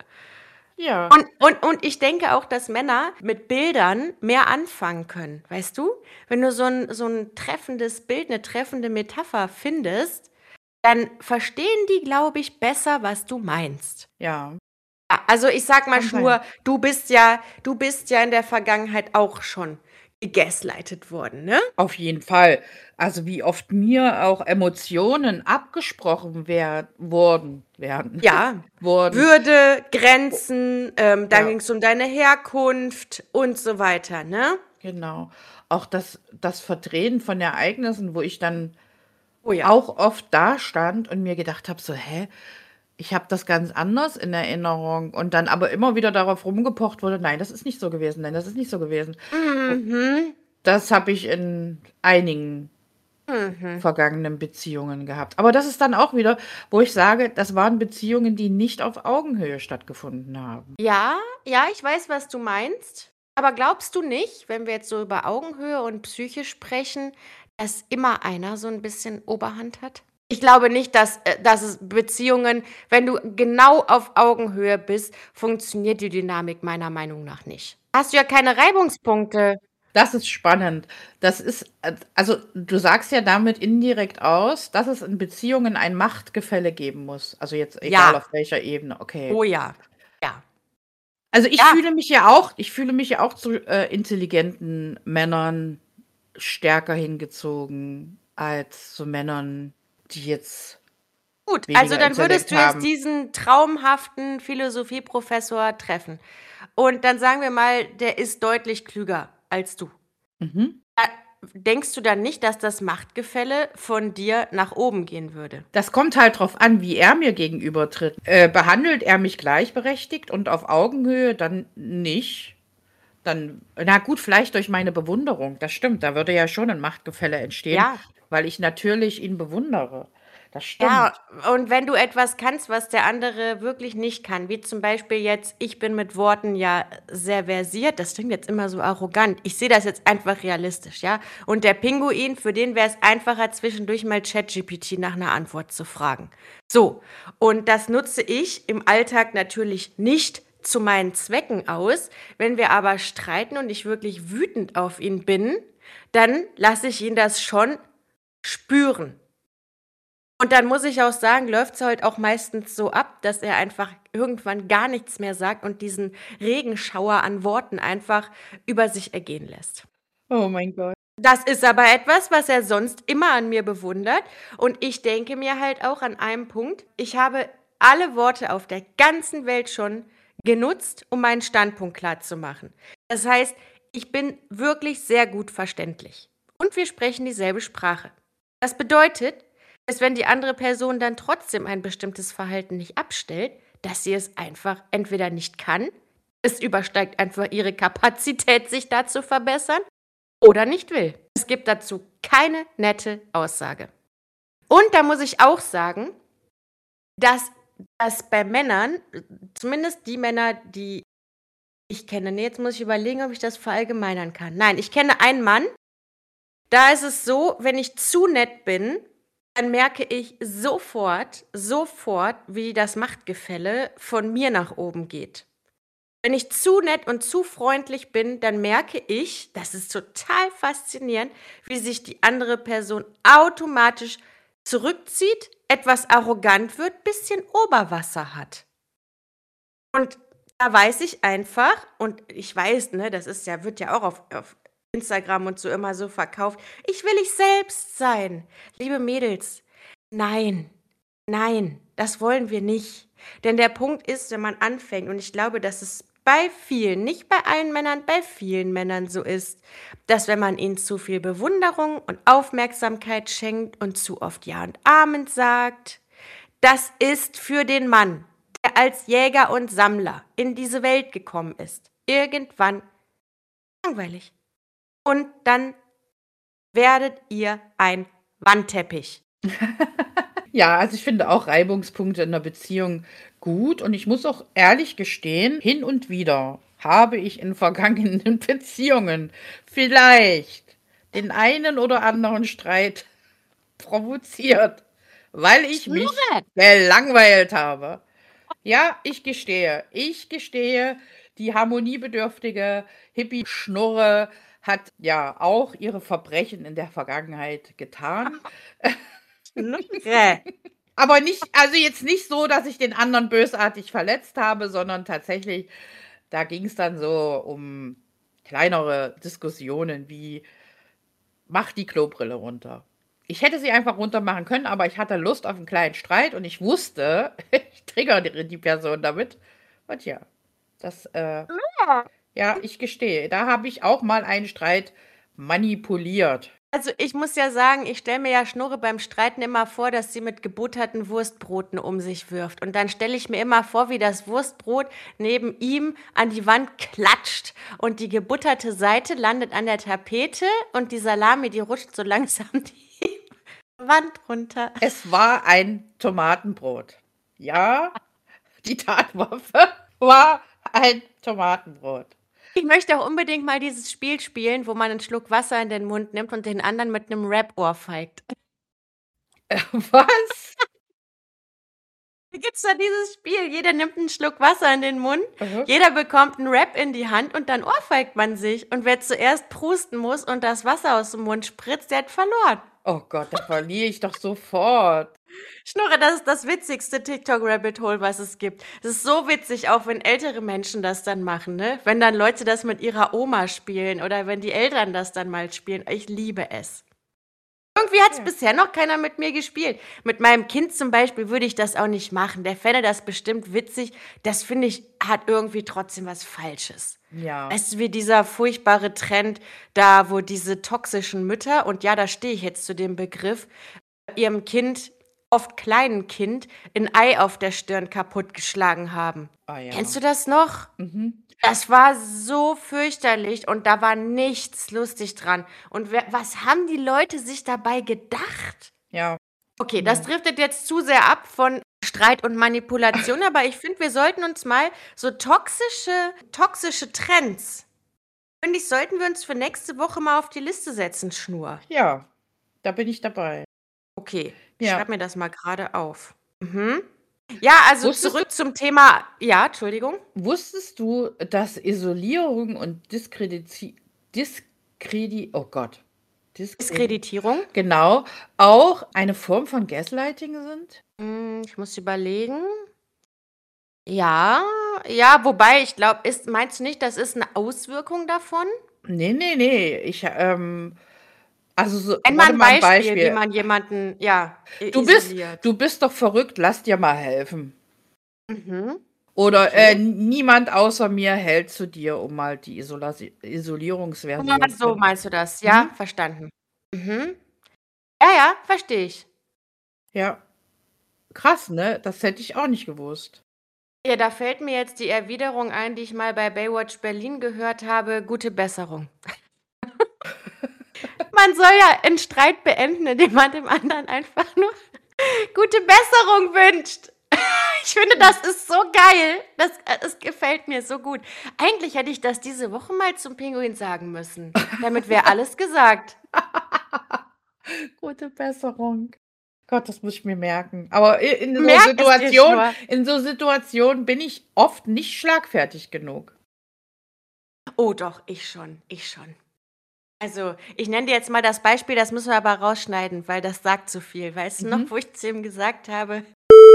Ja. Und und und ich denke auch, dass Männer mit Bildern mehr anfangen können, weißt du? Wenn du so 'n so 'n treffendes Bild, 'ne treffende Metapher findest, dann verstehen die, glaube ich, besser, was du meinst. Ja. A also, ich sage mal Kann sein. Schnur, du bist ja du bist ja in der Vergangenheit auch schon gegaslightet worden, ne? Auf jeden Fall. Also, wie oft mir auch Emotionen abgesprochen wer wurden werden Ja, wurden. Würde, O Grenzen, ähm, dann Ja. ging's um deine Herkunft und so weiter, ne? Genau. Auch das das Verdrehen von Ereignissen, wo ich dann Oh ja. auch oft dastand und mir gedacht habe, so: „Hä, ich habe das ganz anders in Erinnerung." Und dann aber immer wieder darauf rumgepocht wurde: „Nein, das ist nicht so gewesen. Nein, das ist nicht so gewesen." O Mhm. das habe ich in einigen Mhm. vergangenen Beziehungen gehabt. Aber das ist dann auch wieder, wo ich sage, das waren Beziehungen, die nicht auf Augenhöhe stattgefunden haben. Ja, ja, ich weiß, was du meinst. Aber glaubst du nicht, wenn wir jetzt so über Augenhöhe und Psyche sprechen, dass immer einer so 'n bisschen Oberhand hat? Ich glaube nicht, dass äh, dass es Beziehungen wenn du genau auf Augenhöhe bist, funktioniert die Dynamik meiner Meinung nach nicht. Hast du ja keine Reibungspunkte. Das ist spannend. Das ist äh, also, du sagst ja damit indirekt aus, dass es in Beziehungen ein Machtgefälle geben muss. Also, jetzt egal Ja. auf welcher Ebene, okay. Oh ja. Ja. Also, ich Ja. fühle mich ja auch ich fühle mich ja auch zu, äh, intelligenten Männern stärker hingezogen als zu Männern, die jetzt Gut, also weniger dann würdest Intellekt du jetzt haben. diesen traumhaften Philosophieprofessor treffen. Und dann sagen wir mal, der ist deutlich klüger als du. Mhm. Äh, denkst du dann nicht, dass das Machtgefälle von dir nach oben gehen würde? Das kommt halt drauf an, wie er mir gegenübertritt. Äh, behandelt er mich gleichberechtigt und auf Augenhöhe, dann nicht. Dann na gut, vielleicht durch meine Bewunderung. Das stimmt, da würde ja schon 'n Machtgefälle entstehen, Ja. weil ich natürlich ihn bewundere. Das Ja, stimmt. und wenn du etwas kannst, was der andere wirklich nicht kann, wie zum Beispiel jetzt, ich bin mit Worten ja sehr versiert. Das klingt jetzt immer so arrogant. Ich sehe das jetzt einfach realistisch, ja? Und der Pinguin, für den wär's einfacher, zwischendurch mal ChatGPT nach 'ner Antwort zu fragen. So, und das nutze ich im Alltag natürlich nicht zu meinen Zwecken aus. Wenn wir aber streiten und ich wirklich wütend auf ihn bin, dann lasse ich ihn das schon spüren. Und dann muss ich auch sagen, läuft's halt auch meistens so ab, dass er einfach irgendwann gar nichts mehr sagt und diesen Regenschauer an Worten einfach über sich ergehen lässt. Oh mein Gott. Das ist aber etwas, was er sonst immer an mir bewundert. Und ich denke mir halt auch an einem Punkt, ich habe alle Worte auf der ganzen Welt schon genutzt, um meinen Standpunkt klarzumachen. Das heißt, ich bin wirklich sehr gut verständlich und wir sprechen dieselbe Sprache. Das bedeutet, dass wenn die andere Person dann trotzdem ein bestimmtes Verhalten nicht abstellt, dass sie es einfach entweder nicht kann, es übersteigt einfach ihre Kapazität, sich da zu verbessern, oder nicht will. Es gibt dazu keine nette Aussage. Und da muss ich auch sagen, dass das bei Männern, zumindest die Männer, die ich kenne ne, jetzt muss ich überlegen, ob ich das verallgemeinern kann. Nein, ich kenne einen Mann, da ist es so, wenn ich zu nett bin, dann merke ich sofort sofort, wie das Machtgefälle von mir nach oben geht. Wenn ich zu nett und zu freundlich bin, dann merke ich, das ist total faszinierend, wie sich die andere Person automatisch zurückzieht, etwas arrogant wird, bisschen Oberwasser hat. Und da weiß ich einfach und ich weiß, ne, das ist ja wird ja auch auf auf Instagram und so immer so verkauft: „Ich will ich selbst sein." Liebe Mädels, nein, nein, das wollen wir nicht. Denn der Punkt ist, wenn man anfängt und ich glaube, das ist bei vielen, nicht bei allen Männern, bei vielen Männern so ist, dass wenn man ihnen zu viel Bewunderung und Aufmerksamkeit schenkt und zu oft Ja und Amen sagt, das ist für den Mann, der als Jäger und Sammler in diese Welt gekommen ist, irgendwann langweilig. Und dann werdet ihr ein Wandteppich. Ja, also ich finde auch Reibungspunkte in der Beziehung gut und ich muss auch ehrlich gestehen, hin und wieder habe ich in vergangenen Beziehungen vielleicht den einen oder anderen Streit provoziert, weil ich mich Schnurre! gelangweilt habe. Ja, ich gestehe, ich gestehe, die harmoniebedürftige Hippie-Schnurre hat ja auch ihre Verbrechen in der Vergangenheit getan. Schnurre! Aber nicht, also jetzt nicht so, dass ich den anderen bösartig verletzt habe, sondern tatsächlich, da ging es dann so um kleinere Diskussionen wie, mach die Klobrille runter. Ich hätte sie einfach runter machen können, aber ich hatte Lust auf einen kleinen Streit und ich wusste, ich triggere die Person damit. Und ja, das, äh, ja, ich gestehe, da habe ich auch mal einen Streit manipuliert. Also, ich muss ja sagen, ich stelle mir ja Schnurre beim Streiten immer vor, dass sie mit gebutterten Wurstbroten um sich wirft. Und dann stelle ich mir immer vor, wie das Wurstbrot neben ihm an die Wand klatscht und die gebutterte Seite landet an der Tapete und die Salami, die rutscht so langsam die Wand runter. Es war ein Tomatenbrot. Ja, die Tatwaffe war ein Tomatenbrot. Ich möchte auch unbedingt mal dieses Spiel spielen, wo man einen Schluck Wasser in den Mund nimmt und den anderen mit einem Rap ohrfeigt. Äh, was? Da gibt's da dieses Spiel, jeder nimmt einen Schluck Wasser in den Mund, Mhm. jeder bekommt einen Rap in die Hand und dann ohrfeigt man sich. Und wer zuerst prusten muss und das Wasser aus dem Mund spritzt, der hat verloren. Oh Gott, da verliere ich doch sofort. Schnurre, das ist das witzigste TikTok-Rabbit-Hole, was es gibt. Es ist so witzig, auch wenn ältere Menschen das dann machen, ne? Wenn dann Leute das mit ihrer Oma spielen oder wenn die Eltern das dann mal spielen. Ich liebe es. Irgendwie hat es Ja. bisher noch keiner mit mir gespielt. Mit meinem Kind zum Beispiel würde ich das auch nicht machen. Der fände das bestimmt witzig. Das finde ich, hat irgendwie trotzdem was Falsches. Ja. Weißt du, wie dieser furchtbare Trend, da wo diese toxischen Mütter, und ja, da stehe ich jetzt zu dem Begriff, ihrem Kind, oft kleinen Kind, ein Ei auf der Stirn kaputtgeschlagen haben. Ah ja. Kennst du das noch? Mhm. Das war so fürchterlich und da war nichts lustig dran. Und wer, was haben die Leute sich dabei gedacht? Ja. Okay, das Ja. driftet jetzt zu sehr ab von Streit und Manipulation, aber ich finde, wir sollten uns mal so toxische, toxische Trends, finde ich, sollten wir uns für nächste Woche mal auf die Liste setzen, Schnur. Ja, da bin ich dabei. Okay, ich Ja. schreibe mir das mal gerade auf. Mhm. Ja, also Wusstest zurück zum Thema. Ja, Entschuldigung. Wusstest du, dass Isolierung und Diskrediti Diskredi oh Gott. Diskredi Diskreditierung. Genau, auch eine Form von Gaslighting sind? Hm, ich muss überlegen. Ja, ja, wobei ich glaube, ist meinst du nicht, das ist eine Auswirkung davon? Ne, ne, ne. Ich, ähm also so Nenn mal warte ein mal 'n Beispiel, wie Beispiel. man jemanden, ja, i Du bist isoliert. du bist doch verrückt, lass dir mal helfen. Mhm. Oder, äh, Okay. niemand außer mir hält zu dir, um mal die Isolasi Ah, Isolierungsversion zu so benutzen. meinst du das. Ja, Mhm. verstanden. Mhm. Ja, ja, verstehe ich. Ja. Krass, ne? Das hätte ich auch nicht gewusst. Ja, da fällt mir jetzt die Erwiderung ein, die ich mal bei Baywatch Berlin gehört habe: „Gute Besserung.“ Man soll ja 'n Streit beenden, indem man dem anderen einfach nur gute Besserung wünscht. Ich finde, das ist so geil. Das äh, es gefällt mir so gut. Eigentlich hätte ich das diese Woche mal zum Pinguin sagen müssen. Damit wäre alles gesagt. Gute Besserung. Gott, das muss ich mir merken. Aber i in so Merk es dir, Situation Schnurr. in so Situationen bin ich oft nicht schlagfertig genug. Oh doch, ich schon, ich schon. Also, ich nenne dir jetzt mal das Beispiel, das müssen wir aber rausschneiden, weil das sagt so viel. Weißt du noch, Mhm. wo ich zu ihm gesagt habe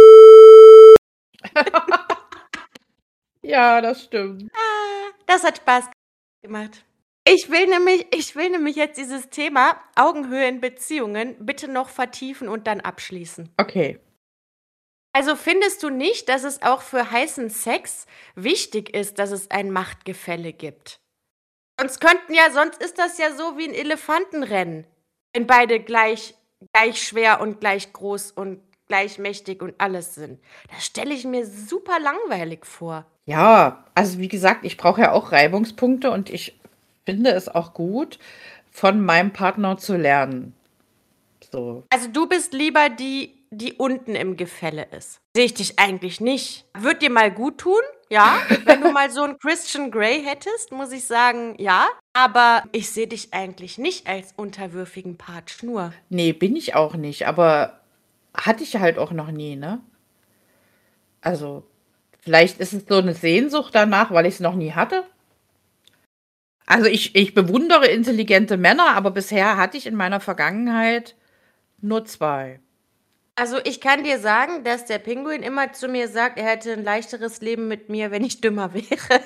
Ja, das stimmt. Ah, das hat Spaß gemacht. Ich will nämlich ich will nämlich jetzt dieses Thema Augenhöhe in Beziehungen bitte noch vertiefen und dann abschließen. Okay. Also findest du nicht, dass es auch für heißen Sex wichtig ist, dass es ein Machtgefälle gibt? Sonst könnten ja sonst ist das ja so wie 'n Elefantenrennen, wenn beide gleich gleich schwer und gleich groß und gleich mächtig und alles sind. Das stelle ich mir super langweilig vor. Ja, also wie gesagt, ich brauche ja auch Reibungspunkte und ich finde es auch gut, von meinem Partner zu lernen. So. Also, du bist lieber die, die unten im Gefälle ist. Sehe ich dich eigentlich nicht. Würde dir mal guttun, ja. Wenn du mal so 'n Christian Grey hättest, muss ich sagen, ja. Aber ich sehe dich eigentlich nicht als unterwürfigen Part Schnur. Ne, bin ich auch nicht, aber hatte ich halt auch noch nie, ne? Also, vielleicht ist es so 'ne Sehnsucht danach, weil ich's noch nie hatte? Also, ich ich bewundere intelligente Männer, aber bisher hatte ich in meiner Vergangenheit nur zwei. Also, ich kann dir sagen, dass der Pinguin immer zu mir sagt, er hätte 'n leichteres Leben mit mir, wenn ich dümmer wäre.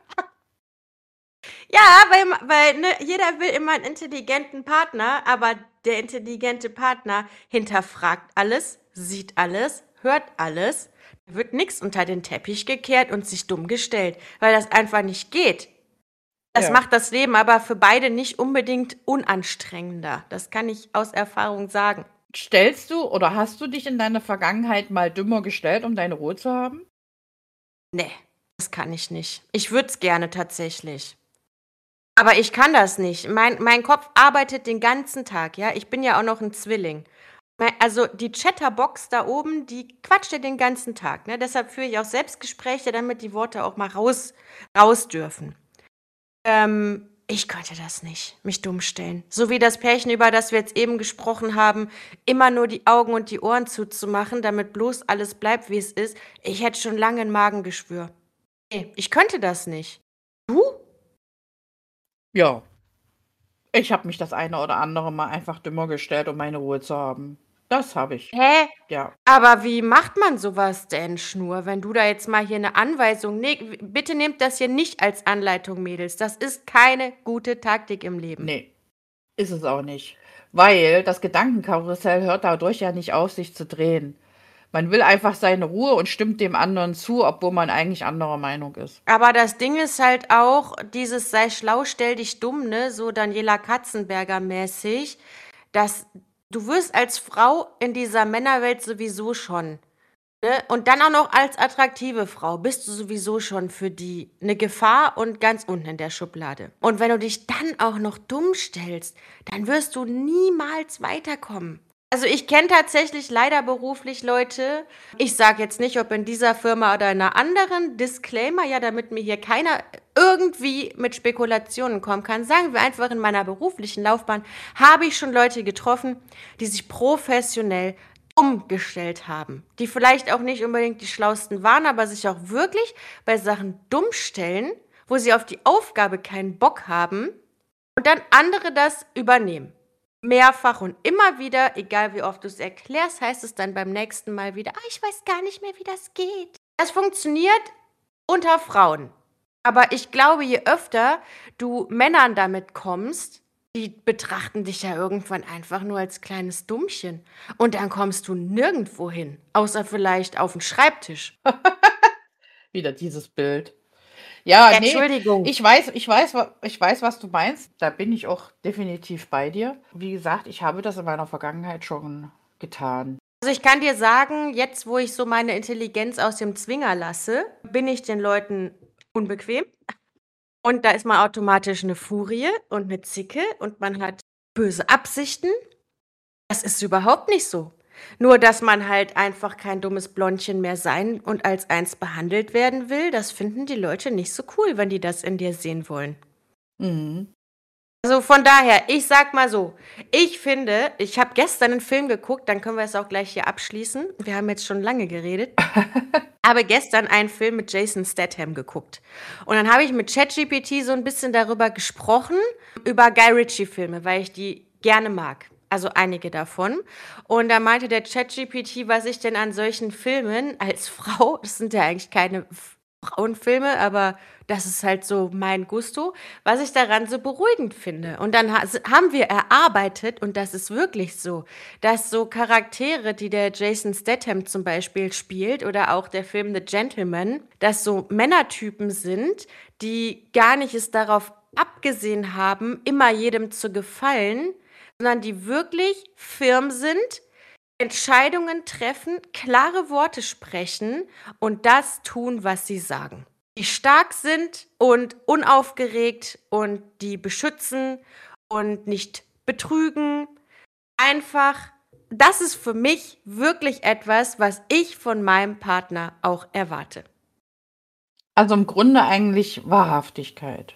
Ja, weil ma weil, ne, jeder will immer 'n intelligenten Partner, aber der intelligente Partner hinterfragt alles, sieht alles, hört alles. Da wird nix unter den Teppich gekehrt und sich dumm gestellt, weil das einfach nicht geht. Das Ja. macht das Leben aber für beide nicht unbedingt unanstrengender. Das kann ich aus Erfahrung sagen. Stellst du oder hast du dich in deiner Vergangenheit mal dümmer gestellt, um deine Ruhe zu haben? Ne, das kann ich nicht. Ich würde es gerne tatsächlich. Aber ich kann das nicht. Mein mein Kopf arbeitet den ganzen Tag, ja? Ich bin ja auch noch 'n Zwilling. Mei also, die Chatterbox da oben, die quatscht ja den ganzen Tag, ne? Deshalb führe ich auch Selbstgespräche, damit die Worte auch mal raus raus dürfen. Ähm, ich könnte das nicht, mich dumm stellen. So wie das Pärchen, über das wir jetzt eben gesprochen haben, immer nur die Augen und die Ohren zuzumachen, damit bloß alles bleibt, wie es ist. Ich hätte schon lange 'n Magengeschwür. Ne, ich könnte das nicht. Du? Ja. Ich habe mich das eine oder andere Mal einfach dümmer gestellt, um meine Ruhe zu haben. Das habe ich. Hä? Ja. Aber wie macht man so was denn, Schnur, wenn du da jetzt mal hier 'ne Anweisung ne, w bitte nehmt das hier nicht als Anleitung, Mädels. Das ist keine gute Taktik im Leben. Ne, ist es auch nicht, weil das Gedankenkarussell hört dadurch ja nicht auf, sich zu drehen. Man will einfach seine Ruhe und stimmt dem anderen zu, obwohl man eigentlich anderer Meinung ist. Aber das Ding ist halt auch, dieses „sei schlau, stell dich dumm“, ne, so Daniela Katzenberger mäßig, dass du wirst als Frau in dieser Männerwelt sowieso schon, ne und dann auch noch als attraktive Frau bist du sowieso schon für die 'ne Gefahr und ganz unten in der Schublade. Und wenn du dich dann auch noch dumm stellst, dann wirst du niemals weiterkommen. Also, ich kenne tatsächlich leider beruflich Leute ich sage jetzt nicht, ob in dieser Firma oder in 'ner anderen, Disclaimer, ja, damit mir hier keiner irgendwie mit Spekulationen kommen kann. Sagen wir einfach, in meiner beruflichen Laufbahn habe ich schon Leute getroffen, die sich professionell dumm gestellt haben, die vielleicht auch nicht unbedingt die Schlauesten waren, aber sich auch wirklich bei Sachen dumm stellen, wo sie auf die Aufgabe keinen Bock haben und dann andere das übernehmen. Mehrfach und immer wieder, egal wie oft du's erklärst, heißt es dann beim nächsten Mal wieder: „Ah, ich weiß gar nicht mehr, wie das geht.“ Das funktioniert unter Frauen. Aber ich glaube, je öfter du Männern damit kommst, die betrachten dich ja irgendwann einfach nur als kleines Dummchen. Und dann kommst du nirgendwo hin, außer vielleicht auf 'n Schreibtisch. Wieder dieses Bild. Ja, ne, Entschuldigung. ich weiß ich weiß, wa ich weiß, was du meinst. Da bin ich auch definitiv bei dir. Wie gesagt, ich habe das in meiner Vergangenheit schon getan. Also, ich kann dir sagen, jetzt, wo ich so meine Intelligenz aus dem Zwinger lasse, bin ich den Leuten unbequem. Und da ist man automatisch 'ne Furie und 'ne Zicke und man hat böse Absichten. Das ist überhaupt nicht so. Nur, dass man halt einfach kein dummes Blondchen mehr sein und als eins behandelt werden will, das finden die Leute nicht so cool, wenn die das in dir sehen wollen. Mhm. Also, von daher, ich sage mal so, ich finde ich habe gestern 'nen Film geguckt, dann können wir es auch gleich hier abschließen. Wir haben jetzt schon lange geredet. Habe gestern einen Film mit Jason Statham geguckt. Und dann habe ich mit ChatGPT so 'n bisschen darüber gesprochen, über Guy Ritchie-Filme, weil ich die gerne mag, also einige davon. Und da meinte der ChatGPT, was ich denn an solchen Filmen als Frau das sind ja eigentlich keine F Frauenfilme, aber das ist halt so mein Gusto, was ich daran so beruhigend finde. Und dann ha s haben wir erarbeitet, und das ist wirklich so, dass so Charaktere, die der Jason Statham zum Beispiel spielt oder auch der Film „The Gentleman", dass so Männertypen sind, die gar nicht es darauf abgesehen haben, immer jedem zu gefallen, sondern die wirklich firm sind, Entscheidungen treffen, klare Worte sprechen und das tun, was sie sagen. Die stark sind und unaufgeregt und die beschützen und nicht betrügen. Einfach, das ist für mich wirklich etwas, was ich von meinem Partner auch erwarte. Also im Grunde eigentlich Wahrhaftigkeit.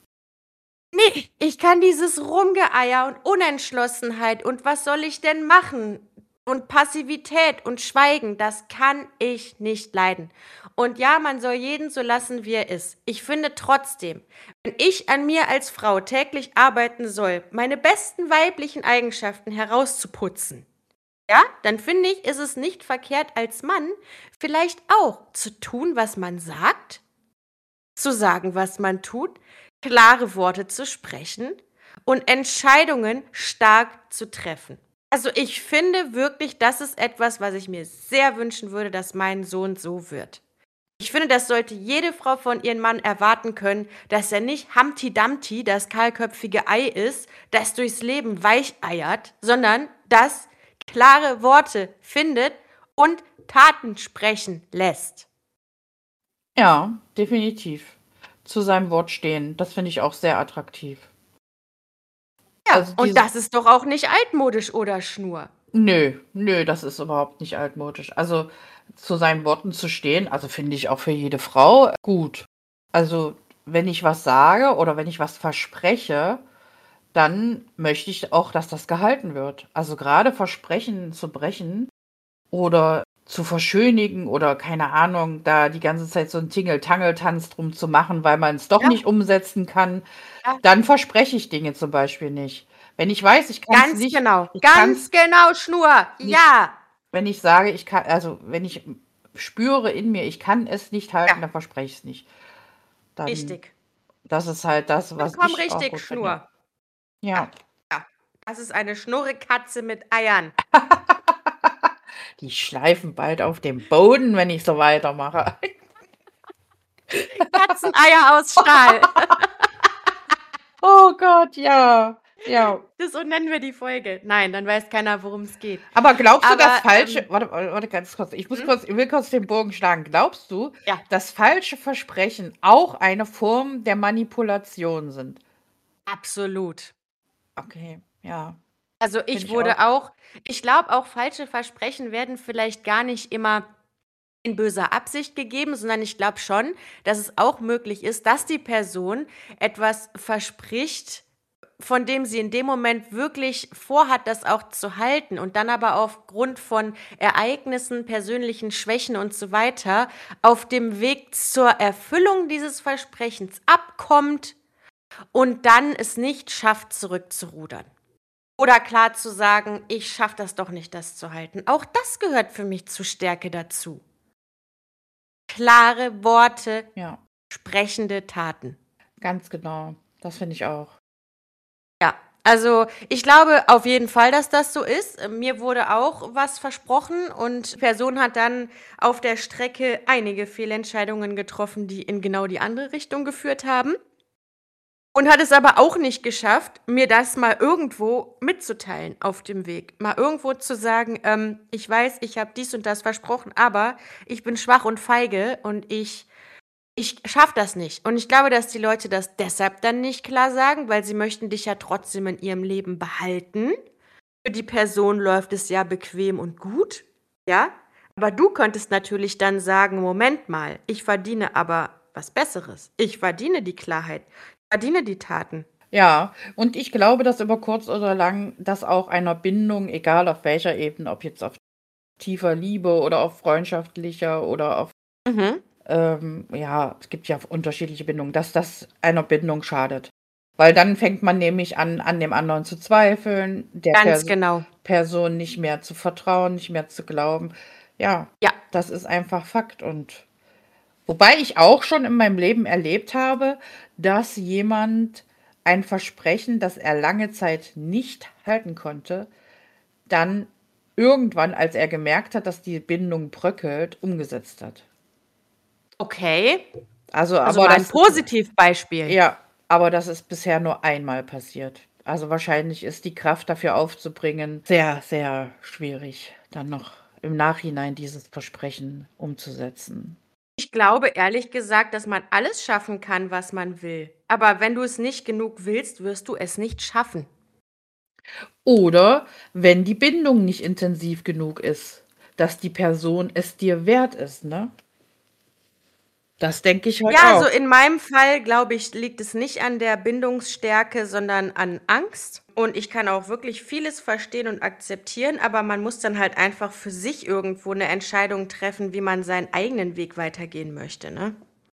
Ne, ich kann dieses Rumgeeier und Unentschlossenheit und was soll ich denn machen und Passivität und Schweigen, das kann ich nicht leiden. Und ja, man soll jeden so lassen, wie er ist. Ich finde trotzdem, wenn ich an mir als Frau täglich arbeiten soll, meine besten weiblichen Eigenschaften herauszuputzen, ja, dann finde ich, ist es nicht verkehrt als Mann vielleicht auch zu tun, was man sagt, zu sagen, was man tut, klare Worte zu sprechen und Entscheidungen stark zu treffen. Also, ich finde wirklich, das ist etwas, was ich mir sehr wünschen würde, dass mein Sohn so wird. Ich finde, das sollte jede Frau von ihrem Mann erwarten können, dass er nicht Humpty Dumpty, das kahlköpfige Ei ist, das durchs Leben weicheiert, sondern das klare Worte findet und Taten sprechen lässt. Ja, definitiv. Zu seinem Wort stehen, das finde ich auch sehr attraktiv. Ja, Also und diese das ist doch auch nicht altmodisch oder Schnur. Nö, nö, das ist überhaupt nicht altmodisch. Also, zu seinen Worten zu stehen, also, finde ich auch für jede Frau gut. Also, wenn ich was sage oder wenn ich was verspreche, dann möchte ich auch, dass das gehalten wird. Also, gerade Versprechen zu brechen oder zu verschönigen oder keine Ahnung, da die ganze Zeit so 'n Tingeltangeltanz drum zu machen, weil man's doch Ja. nicht umsetzen kann, Ja. dann verspreche ich Dinge zum Beispiel nicht. Wenn ich weiß, ich kann's Ganz nicht genau, ich ganz kann's genau, Schnur, nicht ja. wenn ich sage, ich ka also, wenn ich spüre in mir, ich kann es nicht halten, Ja. dann verspreche ich's nicht. Dann Richtig. das ist halt das, was Vollkommen ich auch richtig, gut finde. Schnur. Ja, Ja. ja. Das ist eine Schnurrekatze mit Eiern. Die schleifen bald auf dem Boden, wenn ich so weitermache. Katzeneier aus Stahl. Oh Gott, ja, ja. Das so nennen wir die Folge. Nein, dann weiß keiner, worum's geht. Aber glaubst du, dass Aber, falsche ähm warte, warte, warte ganz kurz. Ich muss Mhm. kurz ich will kurz den Bogen schlagen. Glaubst du, Ja. dass falsche Versprechen auch eine Form der Manipulation sind? Absolut. Okay, ja. Also, Finde ich ich auch. wurde auch ich glaube auch, falsche Versprechen werden vielleicht gar nicht immer in böser Absicht gegeben, sondern ich glaube schon, dass es auch möglich ist, dass die Person etwas verspricht, von dem sie in dem Moment wirklich vorhat, das auch zu halten und dann aber aufgrund von Ereignissen, persönlichen Schwächen und so weiter auf dem Weg zur Erfüllung dieses Versprechens abkommt und dann es nicht schafft, zurückzurudern. Oder klar zu sagen: „Ich schaffe das doch nicht, das zu halten." Auch das gehört für mich zu Stärke dazu. Klare Worte, Ja. sprechende Taten. Ganz genau. Das finde ich auch. Ja, also, ich glaube auf jeden Fall, dass das so ist. Äh, mir wurde auch was versprochen und die Person hat dann auf der Strecke einige Fehlentscheidungen getroffen, die in genau die andere Richtung geführt haben. Und hat es aber auch nicht geschafft, mir das mal irgendwo mitzuteilen auf dem Weg. Mal irgendwo zu sagen: „Ähm, ich weiß, ich habe dies und das versprochen, aber ich bin schwach und feige und ich ich schaffe das nicht." Und ich glaube, dass die Leute das deshalb dann nicht klar sagen, weil sie möchten dich ja trotzdem in ihrem Leben behalten. Für die Person läuft es ja bequem und gut, ja? Aber du könntest natürlich dann sagen: „Moment mal, ich verdiene aber was Besseres. Ich verdiene die Klarheit, verdiene die Taten." Ja, und ich glaube, dass über kurz oder lang das auch einer Bindung, egal auf welcher Ebene, ob jetzt auf tiefer Liebe oder auf freundschaftlicher oder auf Mhm. ähm, ja, es gibt ja unterschiedliche Bindungen, dass das einer Bindung schadet. Weil dann fängt man nämlich an, an dem anderen zu zweifeln, der Ganz Pers genau. Person nicht mehr zu vertrauen, nicht mehr zu glauben. Ja, Ja. das ist einfach Fakt und Wobei ich auch schon in meinem Leben erlebt habe, dass jemand ein Versprechen, das er lange Zeit nicht halten konnte, dann irgendwann, als er gemerkt hat, dass die Bindung bröckelt, umgesetzt hat. Okay. Also, Also aber mal 'n das Positivbeispiel. ja, aber das ist bisher nur einmal passiert. Also, wahrscheinlich ist die Kraft dafür aufzubringen sehr, sehr schwierig, dann noch im Nachhinein dieses Versprechen umzusetzen. Ich glaube ehrlich gesagt, dass man alles schaffen kann, was man will. Aber wenn du es nicht genug willst, wirst du es nicht schaffen. Oder wenn die Bindung nicht intensiv genug ist, dass die Person es dir wert ist, ne? Das denke ich halt Ja, also auch. in meinem Fall, glaube ich, liegt es nicht an der Bindungsstärke, sondern an Angst. Und ich kann auch wirklich vieles verstehen und akzeptieren, aber man muss dann halt einfach für sich irgendwo 'ne Entscheidung treffen, wie man seinen eigenen Weg weitergehen möchte, ne?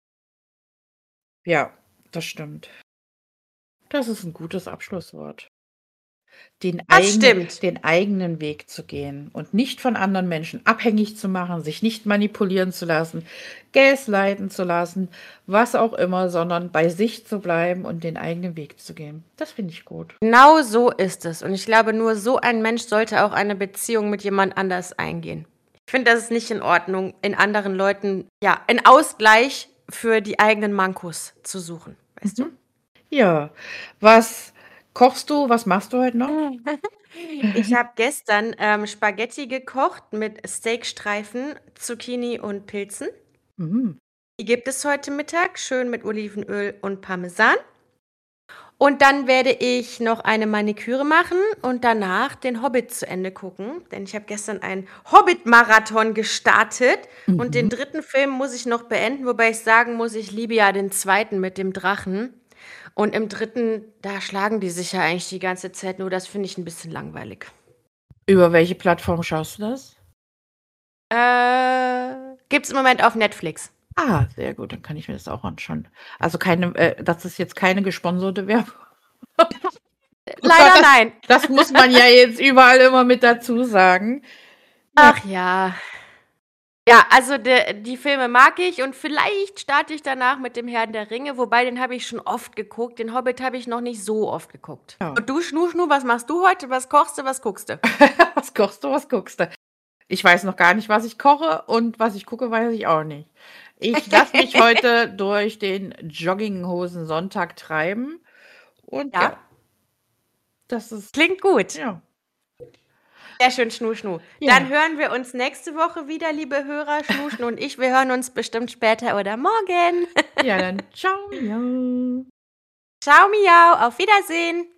Ja, das stimmt. Das ist 'n gutes Abschlusswort. Den Das eigene stimmt. den eigenen Weg zu gehen und nicht von anderen Menschen abhängig zu machen, sich nicht manipulieren zu lassen, gaslighten zu lassen, was auch immer, sondern bei sich zu bleiben und den eigenen Weg zu gehen. Das finde ich gut. Genau so ist es. Und ich glaube, nur so ein Mensch sollte auch eine Beziehung mit jemand anders eingehen. Ich finde, das ist nicht in Ordnung, in anderen Leuten, ja, 'n Ausgleich für die eigenen Mankos zu suchen, weißt du? Mhm. Ja. Was kochst du? Was machst du heute noch? Ich habe gestern, ähm, Spaghetti gekocht mit Steakstreifen, Zucchini und Pilzen. Mhm. Die gibt es heute Mittag, schön mit Olivenöl und Parmesan. Und dann werde ich noch eine Maniküre machen und danach den Hobbit zu Ende gucken, denn ich habe gestern einen Hobbit-Marathon gestartet und den Mhm. dritten Film muss ich noch beenden, wobei ich sagen muss, ich liebe ja den zweiten mit dem Drachen. Und im dritten, da schlagen die sich ja eigentlich die ganze Zeit nur, das finde ich 'n bisschen langweilig. Über welche Plattform schaust du das? Äh, gibt's im Moment auf Netflix. Ah, sehr gut, dann kann ich mir das auch anschauen. Also, keine äh, das ist jetzt keine gesponserte Werbung. Oh Gott, Leider das nein. das muss man ja jetzt überall immer mit dazu sagen. Ja. Ach ja. Ja, also de die Filme mag ich und vielleicht starte ich danach mit dem Herrn der Ringe, wobei den habe ich schon oft geguckt. Den Hobbit habe ich noch nicht so oft geguckt. Ja. Und du, Schnu Schnu, was machst du heute? Was kochst du, was guckst du? Was kochst du, was guckst du? Ich weiß noch gar nicht, was ich koche und was ich gucke, weiß ich auch nicht. Ich lasse mich heute durch den Jogginghosensonntag treiben und ja. Ja. Das ist Klingt gut. ja. Sehr schön, Schnu Schnu. Ja. Dann hören wir uns nächste Woche wieder, liebe Hörer. Schnu Schnu und ich, wir hören uns bestimmt später oder morgen. Ja, dann ciao, miau. Ciao, miau, auf Wiedersehen.